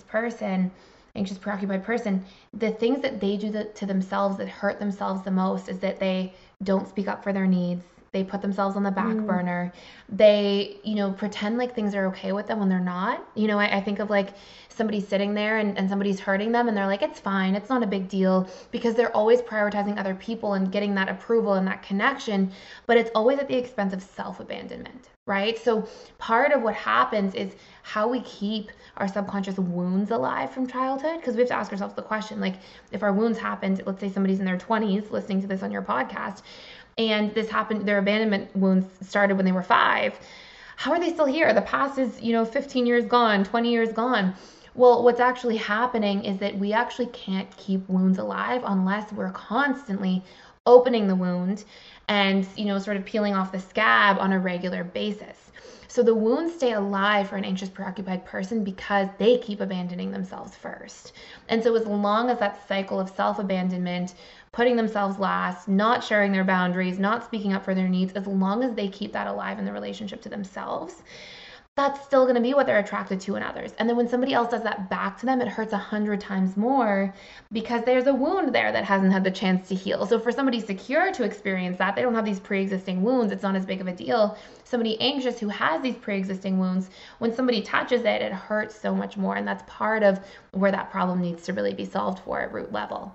S2: preoccupied person, the things that they do to themselves that hurt themselves the most is that they don't speak up for their needs. They put themselves on the back burner. They, pretend like things are okay with them when they're not. I think of like somebody sitting there and somebody's hurting them and they're like, it's fine, it's not a big deal, because they're always prioritizing other people and getting that approval and that connection, but it's always at the expense of self-abandonment, right? So part of what happens is how we keep our subconscious wounds alive from childhood, because we have to ask ourselves the question, like, if our wounds happened, let's say somebody's in their 20s listening to this on your podcast, and this happened, their abandonment wounds started when they were 5, how are they still here? The past is, 15 years gone, 20 years gone. Well, what's actually happening is that we actually can't keep wounds alive unless we're constantly opening the wound and, sort of peeling off the scab on a regular basis. So the wounds stay alive for an anxious preoccupied person because they keep abandoning themselves first. And so as long as that cycle of self-abandonment, putting themselves last, not sharing their boundaries, not speaking up for their needs, as long as they keep that alive in the relationship to themselves, that's still going to be what they're attracted to in others. And then when somebody else does that back to them, it hurts 100 times more, because there's a wound there that hasn't had the chance to heal. So for somebody secure to experience that, they don't have these pre-existing wounds, it's not as big of a deal. Somebody anxious who has these pre-existing wounds, when somebody touches it, it hurts so much more. And that's part of where that problem needs to really be solved for at root level.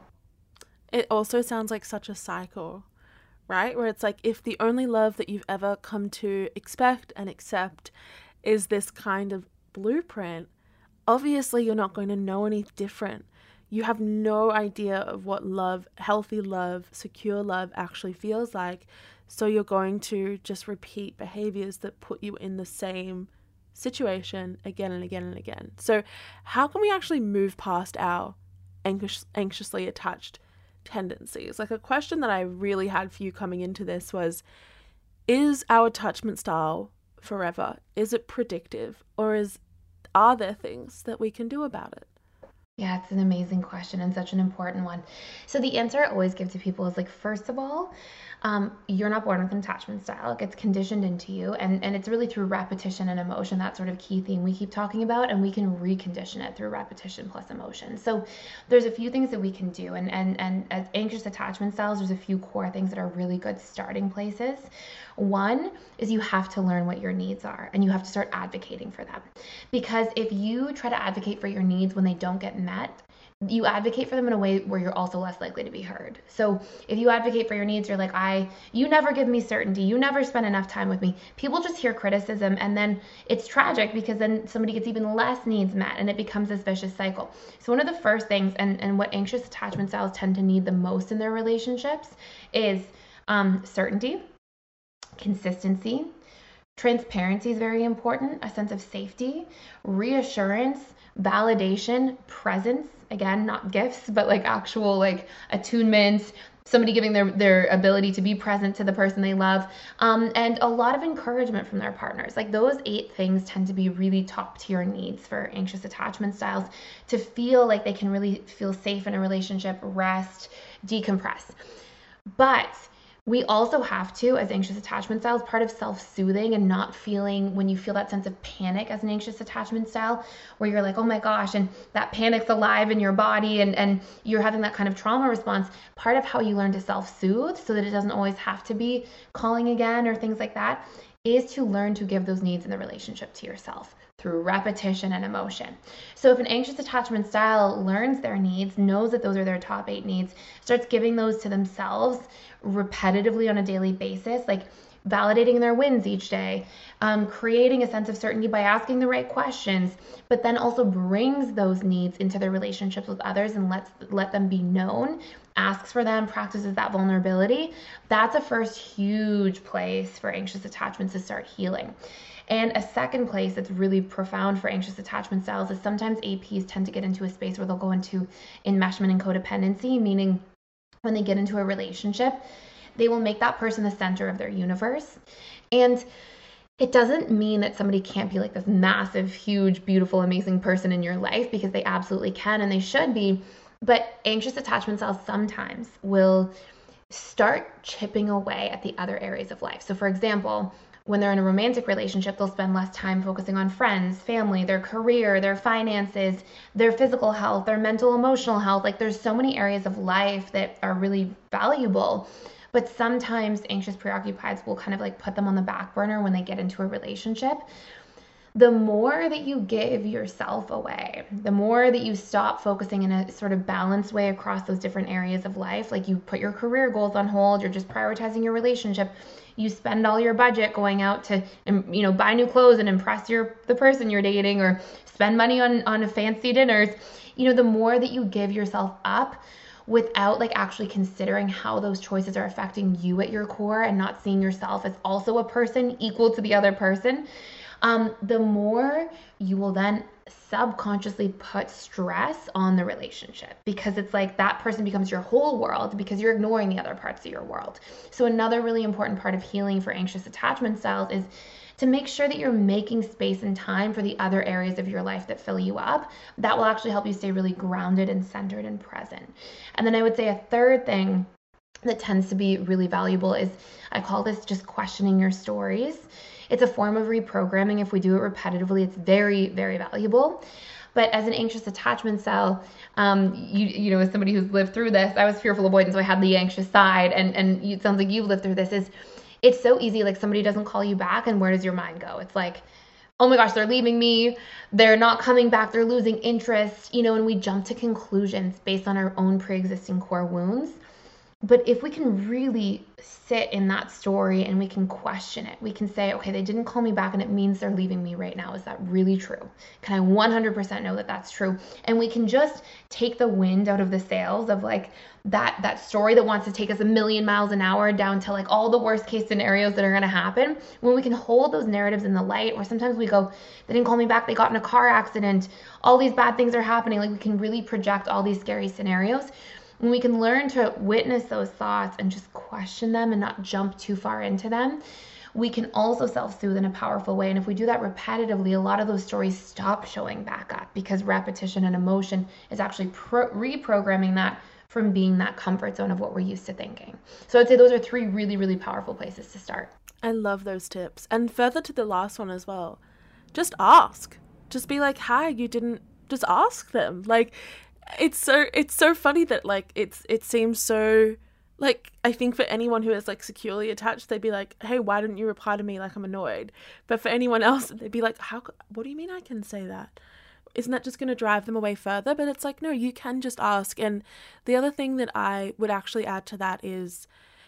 S1: It also sounds like such a cycle, right? Where it's like, if the only love that you've ever come to expect and accept is this kind of blueprint, obviously you're not going to know any different. You have no idea of what love, healthy love, secure love actually feels like. So you're going to just repeat behaviors that put you in the same situation again and again and again. So how can we actually move past our anxiously attached tendencies? Like, a question that I really had for you coming into this was, is our attachment style forever? Is it predictive? Or are there things that we can do about it?
S2: Yeah, it's an amazing question and such an important one. So the answer I always give to people is like, first of all, you're not born with an attachment style. It gets conditioned into you, and it's really through repetition and emotion, that sort of key theme we keep talking about, and we can recondition it through repetition plus emotion. So there's a few things that we can do, and as anxious attachment styles, there's a few core things that are really good starting places. One is you have to learn what your needs are, and you have to start advocating for them. Because if you try to advocate for your needs when they don't get met, you advocate for them in a way where you're also less likely to be heard. So if you advocate for your needs, you're like, you never give me certainty, you never spend enough time with me. People just hear criticism, and then it's tragic because then somebody gets even less needs met, and it becomes this vicious cycle. So one of the first things, and what anxious attachment styles tend to need the most in their relationships is certainty, consistency. Transparency is very important, a sense of safety, reassurance, validation, presence. Again, not gifts, but like actual like attunement, somebody giving their ability to be present to the person they love, and a lot of encouragement from their partners. Like those 8 things tend to be really top tier needs for anxious attachment styles to feel like they can really feel safe in a relationship, rest, decompress. But we also have to, as anxious attachment styles, part of self-soothing and not feeling, when you feel that sense of panic as an anxious attachment style, where you're like, oh my gosh, and that panic's alive in your body, and you're having that kind of trauma response, part of how you learn to self-soothe so that it doesn't always have to be calling again or things like that, is to learn to give those needs in the relationship to yourself through repetition and emotion. So if an anxious attachment style learns their needs, knows that those are their top 8 needs, starts giving those to themselves repetitively on a daily basis, like validating their wins each day, creating a sense of certainty by asking the right questions, but then also brings those needs into their relationships with others and let them be known, asks for them, practices that vulnerability, that's a first huge place for anxious attachments to start healing. And a second place that's really profound for anxious attachment styles is sometimes APs tend to get into a space where they'll go into enmeshment and codependency, meaning when they get into a relationship, they will make that person the center of their universe. And it doesn't mean that somebody can't be like this massive, huge, beautiful, amazing person in your life, because they absolutely can and they should be. But anxious attachment styles sometimes will start chipping away at the other areas of life. So for example, when they're in a romantic relationship, they'll spend less time focusing on friends, family, their career, their finances, their physical health, their mental, emotional health. Like there's so many areas of life that are really valuable, but sometimes anxious preoccupieds will kind of like put them on the back burner when they get into a relationship. The more that you give yourself away, the more that you stop focusing in a sort of balanced way across those different areas of life, like you put your career goals on hold, you're just prioritizing your relationship, you spend all your budget going out to, buy new clothes and impress the person you're dating, or spend money on fancy dinners, the more that you give yourself up without like actually considering how those choices are affecting you at your core and not seeing yourself as also a person equal to the other person, the more you will then subconsciously put stress on the relationship, because it's like that person becomes your whole world because you're ignoring the other parts of your world. So another really important part of healing for anxious attachment styles is to make sure that you're making space and time for the other areas of your life that fill you up. That will actually help you stay really grounded and centered and present. And then I would say a third thing that tends to be really valuable is, I call this just questioning your stories. It's a form of reprogramming. If we do it repetitively, it's very, very valuable. But as an anxious attachment style, as somebody who's lived through this, I was fearful avoidant, so I had the anxious side, and it sounds like you've lived through this. It's so easy, like somebody doesn't call you back, and where does your mind go? It's like, oh my gosh, they're leaving me, they're not coming back, they're losing interest, and we jump to conclusions based on our own pre-existing core wounds. But if we can really sit in that story and we can question it, we can say, okay, they didn't call me back and it means they're leaving me right now. Is that really true? Can I 100% know that that's true? And we can just take the wind out of the sails of like that story that wants to take us 1,000,000 miles an hour down to like all the worst case scenarios that are going to happen. When we can hold those narratives in the light, or sometimes we go, they didn't call me back, they got in a car accident, all these bad things are happening. Like we can really project all these scary scenarios. When we can learn to witness those thoughts and just question them and not jump too far into them, we can also self-soothe in a powerful way. And if we do that repetitively, a lot of those stories stop showing back up because repetition and emotion is actually reprogramming that from being that comfort zone of what we're used to thinking. So I'd say those are 3 really, really powerful places to start.
S1: I love those tips. And further to the last one as well, just ask. Just be like, hi, you didn't, just ask them. Like, it's so funny that like it seems so, like, I think for anyone who is like securely attached, they'd be like, hey, why didn't you reply to me? Like, I'm annoyed. But for anyone else, they'd be like, what do you mean I can say that? Isn't that just going to drive them away further? But it's like, no, you can just ask. And the other thing that I would actually add to that is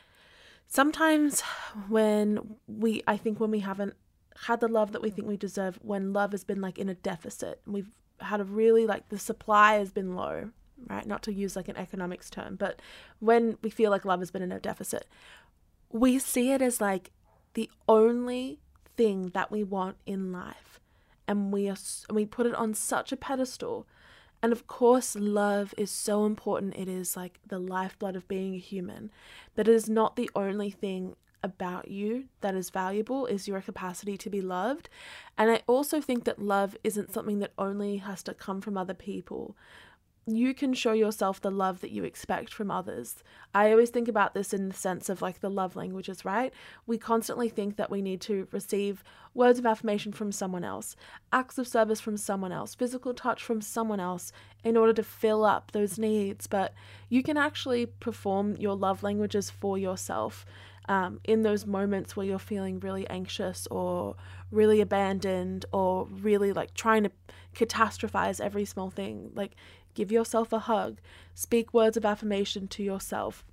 S1: sometimes when we haven't had the love that we think we deserve, when love has been like in a deficit, we've had a really, like, the supply has been low, right? Not to use like an economics term, but when we feel like love has been in a deficit, we see it as like the only thing that we want in life. And we put it on such a pedestal. And of course, love is so important. It is like the lifeblood of being a human. But it is not the only thing about you that is valuable, is your capacity to be loved. And I also think that love isn't something that only has to come from other people. You can show yourself the love that you expect from others. I always think about this in the sense of like the love languages, right? We constantly think that we need to receive words of affirmation from someone else, acts of service from someone else, physical touch from someone else in order to fill up those needs. But you can actually perform your love languages for yourself in those moments where you're feeling really anxious or really abandoned or really like trying to catastrophize every small thing. Like, give yourself a hug, speak words of affirmation to yourself,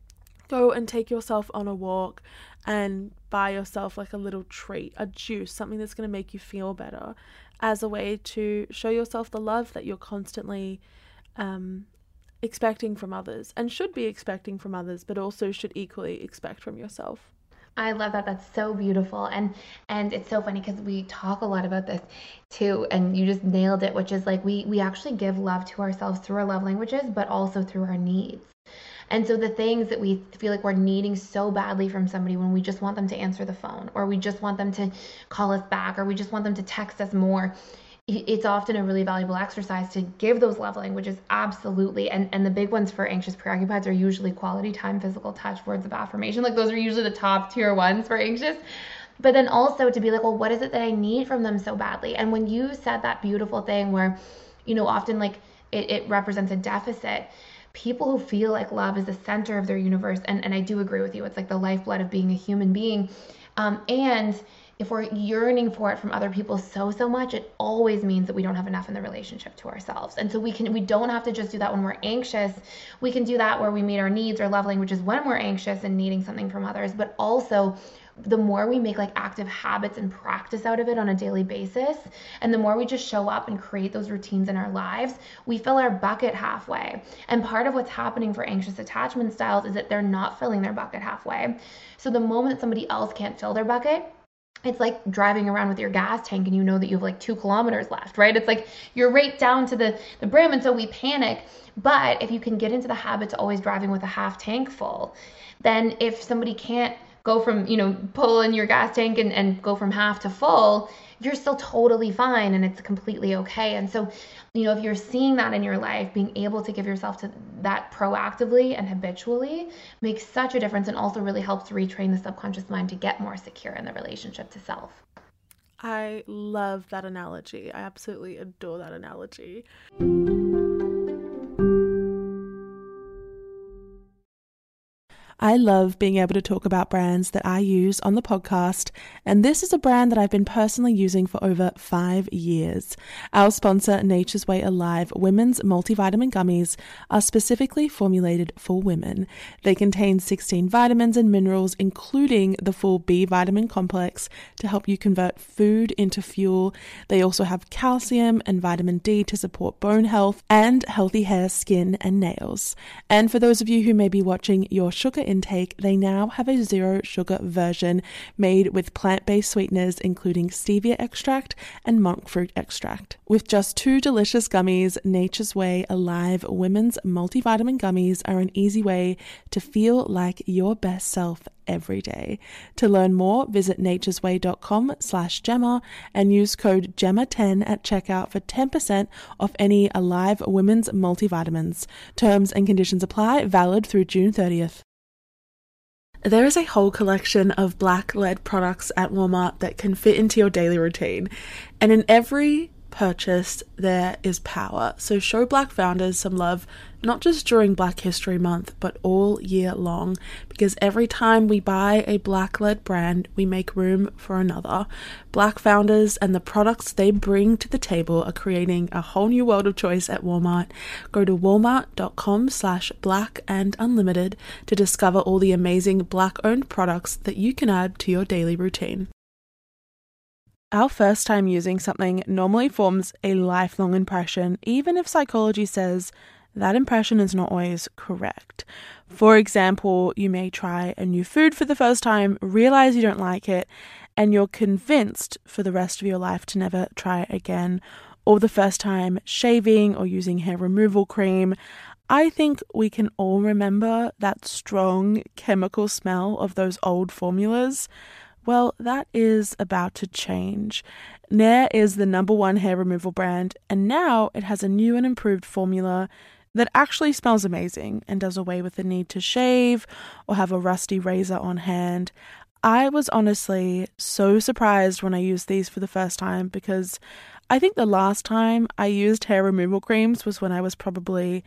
S1: go and take yourself on a walk and buy yourself like a little treat, a juice, something that's going to make you feel better, as a way to show yourself the love that you're constantly expecting from others, and should be expecting from others, but also should equally expect from yourself.
S2: I love that. That's so beautiful. And it's so funny because we talk a lot about this too, and you just nailed it, which is like we actually give love to ourselves through our love languages, but also through our needs. And so the things that we feel like we're needing so badly from somebody, when we just want them to answer the phone, or we just want them to call us back, or we just want them to text us more, it's often a really valuable exercise to give those love languages. Absolutely. And the big ones for anxious preoccupieds are usually quality time, physical touch, words of affirmation. Like, those are usually the top tier ones for anxious. But then also to be like, well, what is it that I need from them so badly? And when you said that beautiful thing where, you know, often like it represents a deficit, people who feel like love is the center of their universe, and I do agree with you, it's like the lifeblood of being a human being. And if we're yearning for it from other people so much, it always means that we don't have enough in the relationship to ourselves. And so we don't have to just do that when we're anxious. We can do that where we meet our needs or love languages when we're anxious and needing something from others. But also, the more we make like active habits and practice out of it on a daily basis, and the more we just show up and create those routines in our lives, we fill our bucket halfway. And part of what's happening for anxious attachment styles is that they're not filling their bucket halfway. So the moment somebody else can't fill their bucket, it's like driving around with your gas tank and you know that you have like 2 kilometers left, right? It's like you're right down to the brim, and so we panic. But if you can get into the habit to always driving with a half tank full, then if somebody can't go from, you know, pull in your gas tank and go from half to full, you're still totally fine and it's completely okay. And so, you know, if you're seeing that in your life, being able to give yourself to that proactively and habitually makes such a difference, and also really helps retrain the subconscious mind to get more secure in the relationship to self.
S1: I love that analogy. I absolutely adore that analogy. I love being able to talk about brands that I use on the podcast, and this is a brand that I've been personally using for over 5 years. Our sponsor, Nature's Way Alive Women's Multivitamin Gummies, are specifically formulated for women. They contain 16 vitamins and minerals, including the full B vitamin complex, to help you convert food into fuel. They also have calcium and vitamin D to support bone health and healthy hair, skin, and nails. And for those of you who may be watching your sugar intake, they now have a zero sugar version made with plant-based sweeteners including stevia extract and monk fruit extract. With just 2 delicious gummies, Nature's Way Alive Women's Multivitamin Gummies are an easy way to feel like your best self every day. To learn more, visit naturesway.com/Gemma and use code GEMMA10 at checkout for 10% off any Alive Women's multivitamins. Terms and conditions apply, valid through June 30th. There is a whole collection of black-led products at Walmart that can fit into your daily routine, and in every purchase there is power. So show Black founders some love, not just during Black History Month, but all year long, because every time we buy a Black-led brand, we make room for another. Black founders and the products they bring to the table are creating a whole new world of choice at Walmart. Go to walmart.com/blackandunlimited to discover all the amazing Black-owned products that you can add to your daily routine. Our first time using something normally forms a lifelong impression, even if psychology says that impression is not always correct. For example, you may try a new food for the first time, realize you don't like it, and you're convinced for the rest of your life to never try again. Or the first time shaving or using hair removal cream. I think we can all remember that strong chemical smell of those old formulas. Well, that is about to change. Nair is the #1 hair removal brand, and now it has a new and improved formula that actually smells amazing and does away with the need to shave or have a rusty razor on hand. I was honestly so surprised when I used these for the first time, because I think the last time I used hair removal creams was when I was probably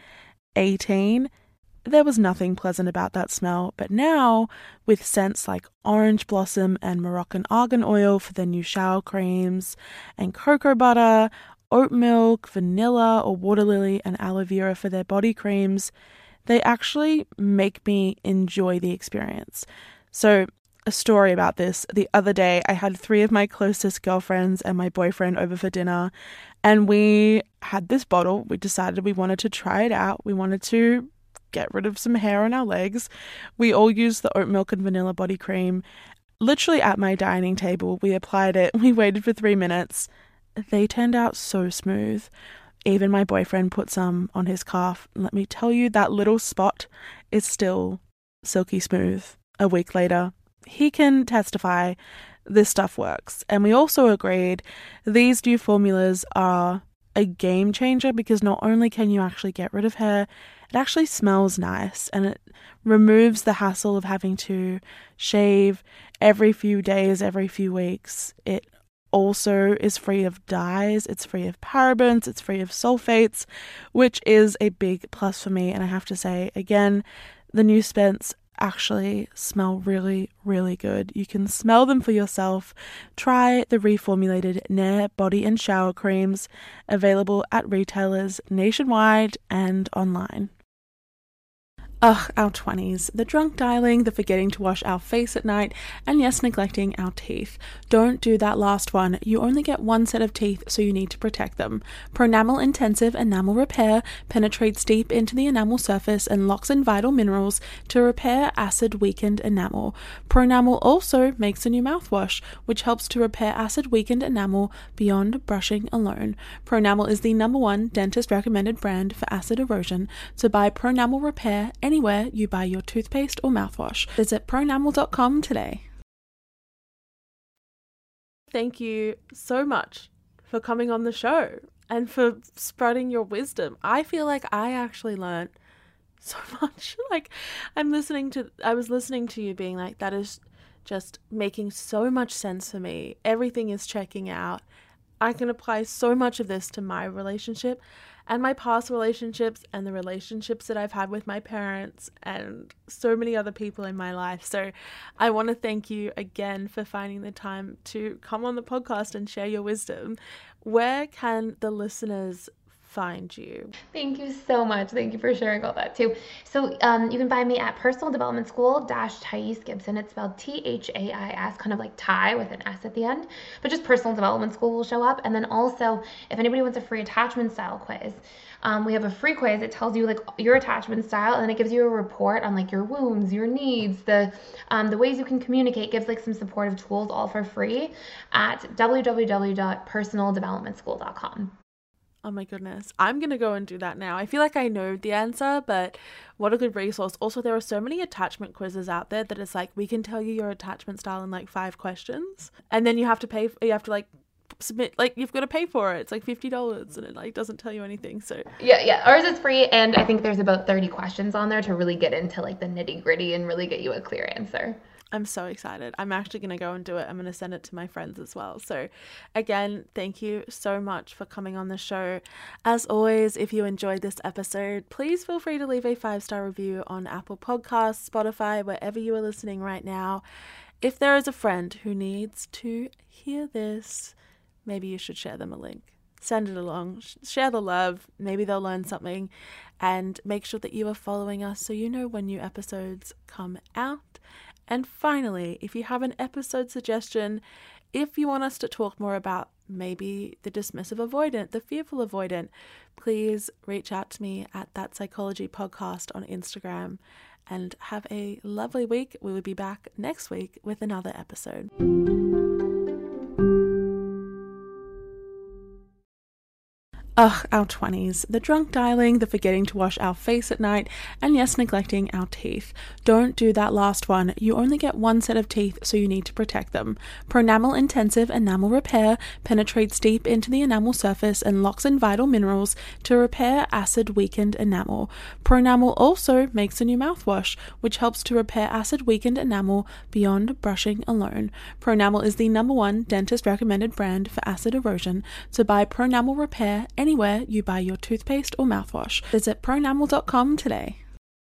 S1: 18. There was nothing pleasant about that smell, but now, with scents like orange blossom and Moroccan argan oil for their new shower creams, and cocoa butter, oat milk, vanilla or water lily and aloe vera for their body creams, they actually make me enjoy the experience. So, a story about this. The other day, I had 3 of my closest girlfriends and my boyfriend over for dinner, and we had this bottle. We decided we wanted to try it out. We wanted to get rid of some hair on our legs. We all used the oat milk and vanilla body cream. Literally at my dining table, we applied it. We waited for 3 minutes. They turned out so smooth. Even my boyfriend put some on his calf. Let me tell you, that little spot is still silky smooth. A week later, he can testify this stuff works. And we also agreed these new formulas are a game changer, because not only can you actually get rid of hair, it actually smells nice, and it removes the hassle of having to shave every few days, every few weeks. It also is free of dyes, it's free of parabens, it's free of sulfates, which is a big plus for me. And I have to say, again, the new scents actually smell really, really good. You can smell them for yourself. Try the reformulated Nair body and shower creams, available at retailers nationwide and online. Ugh, our 20s. The drunk dialing, the forgetting to wash our face at night, and yes, neglecting our teeth. Don't do that last one. You only get one set of teeth, so you need to protect them. Pronamel Intensive Enamel Repair penetrates deep into the enamel surface and locks in vital minerals to repair acid-weakened enamel. Pronamel also makes a new mouthwash, which helps to repair acid-weakened enamel beyond brushing alone. Pronamel is the #1 dentist-recommended brand for acid erosion, so buy Pronamel Repair anywhere you buy your toothpaste or mouthwash. Visit pronamel.com today. Thank you so much for coming on the show and for spreading your wisdom. I feel like I actually learned so much. I was listening to you being like, that is just making so much sense for me. Everything is checking out. I can apply so much of this to my relationship and my past relationships and the relationships that I've had with my parents and so many other people in my life. So I want to thank you again for finding the time to come on the podcast and share your wisdom. Where can the listeners find you?
S2: Thank you so much. Thank you for sharing all that too. So you can find me at Personal Development School Thais Gibson. It's spelled Thais, kind of like Thai with an S at the end. But just Personal Development School will show up. And then also, if anybody wants a free attachment style quiz, we have a free quiz. It tells you like your attachment style, and then it gives you a report on like your wounds, your needs, the ways you can communicate. Gives like some supportive tools all for free at www.personaldevelopmentschool.com.
S1: Oh my goodness. I'm going to go and do that now. I feel like I know the answer, but what a good resource. Also, there are so many attachment quizzes out there that it's like, we can tell you your attachment style in like 5 questions. And then you have to like submit, like you've got to pay for it. It's like $50 and it like doesn't tell you anything. So
S2: yeah. Ours is free. And I think there's about 30 questions on there to really get into like the nitty gritty and really get you a clear answer.
S1: I'm so excited. I'm actually going to go and do it. I'm going to send it to my friends as well. So again, thank you so much for coming on the show. As always, if you enjoyed this episode, please feel free to leave a 5-star review on Apple Podcasts, Spotify, wherever you are listening right now. If there is a friend who needs to hear this, maybe you should share them a link. Send it along, share the love, maybe they'll learn something, and make sure that you are following us so you know when new episodes come out. And finally, if you have an episode suggestion, if you want us to talk more about maybe the dismissive avoidant, the fearful avoidant, please reach out to me at That Psychology Podcast on Instagram, and have a lovely week. We will be back next week with another episode. Ugh, our 20s. The drunk dialing, the forgetting to wash our face at night, and yes, neglecting our teeth. Don't do that last one. You only get one set of teeth, so you need to protect them. Pronamel Intensive Enamel Repair penetrates deep into the enamel surface and locks in vital minerals to repair acid-weakened enamel. Pronamel also makes a new mouthwash, which helps to repair acid-weakened enamel beyond brushing alone. Pronamel is the #1 dentist-recommended brand for acid erosion, so buy Pronamel Repair anywhere you buy your toothpaste or mouthwash. Visit pronamel.com today.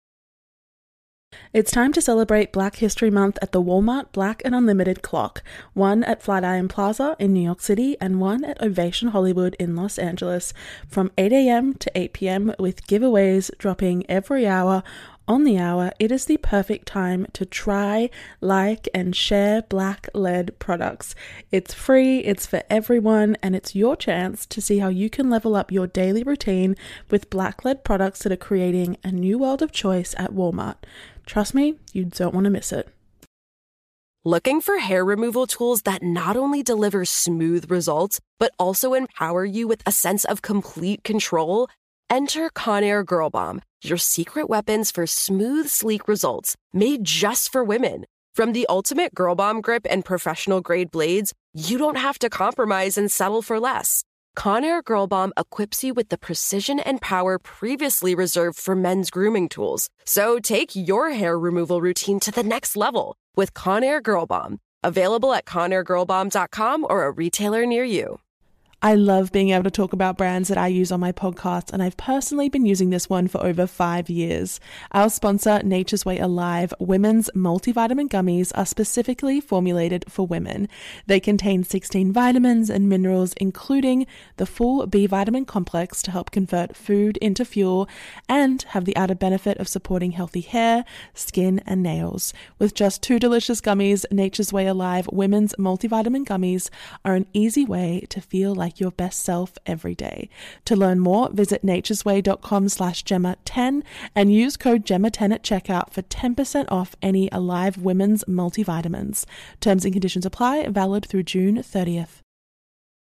S1: It's time to celebrate Black History Month at the Walmart Black and Unlimited Clock, one at Flatiron Plaza in New York City and one at Ovation Hollywood in Los Angeles, from 8 a.m. to 8 p.m. with giveaways dropping every hour. On the hour, it is the perfect time to try, like, and share Black-led products. It's free, it's for everyone, and it's your chance to see how you can level up your daily routine with Black-led products that are creating a new world of choice at Walmart. Trust me, you don't want to miss it.
S3: Looking for hair removal tools that not only deliver smooth results, but also empower you with a sense of complete control? Enter Conair Girl Bomb, your secret weapons for smooth, sleek results, made just for women. From the ultimate Girl Bomb grip and professional-grade blades, you don't have to compromise and settle for less. Conair Girl Bomb equips you with the precision and power previously reserved for men's grooming tools. So take your hair removal routine to the next level with Conair Girl Bomb. Available at ConairGirlBomb.com or a retailer near you.
S1: I love being able to talk about brands that I use on my podcast, and I've personally been using this one for over 5 years. Our sponsor, Nature's Way Alive Women's Multivitamin Gummies, are specifically formulated for women. They contain 16 vitamins and minerals, including the full B vitamin complex to help convert food into fuel, and have the added benefit of supporting healthy hair, skin, and nails. With just 2 delicious gummies, Nature's Way Alive Women's Multivitamin Gummies are an easy way to feel like your best self every day. To learn more, visit naturesway.com/Gemma10 and use code Gemma10 at checkout for 10% off any Alive Women's multivitamins. Terms and conditions apply, valid through June 30th.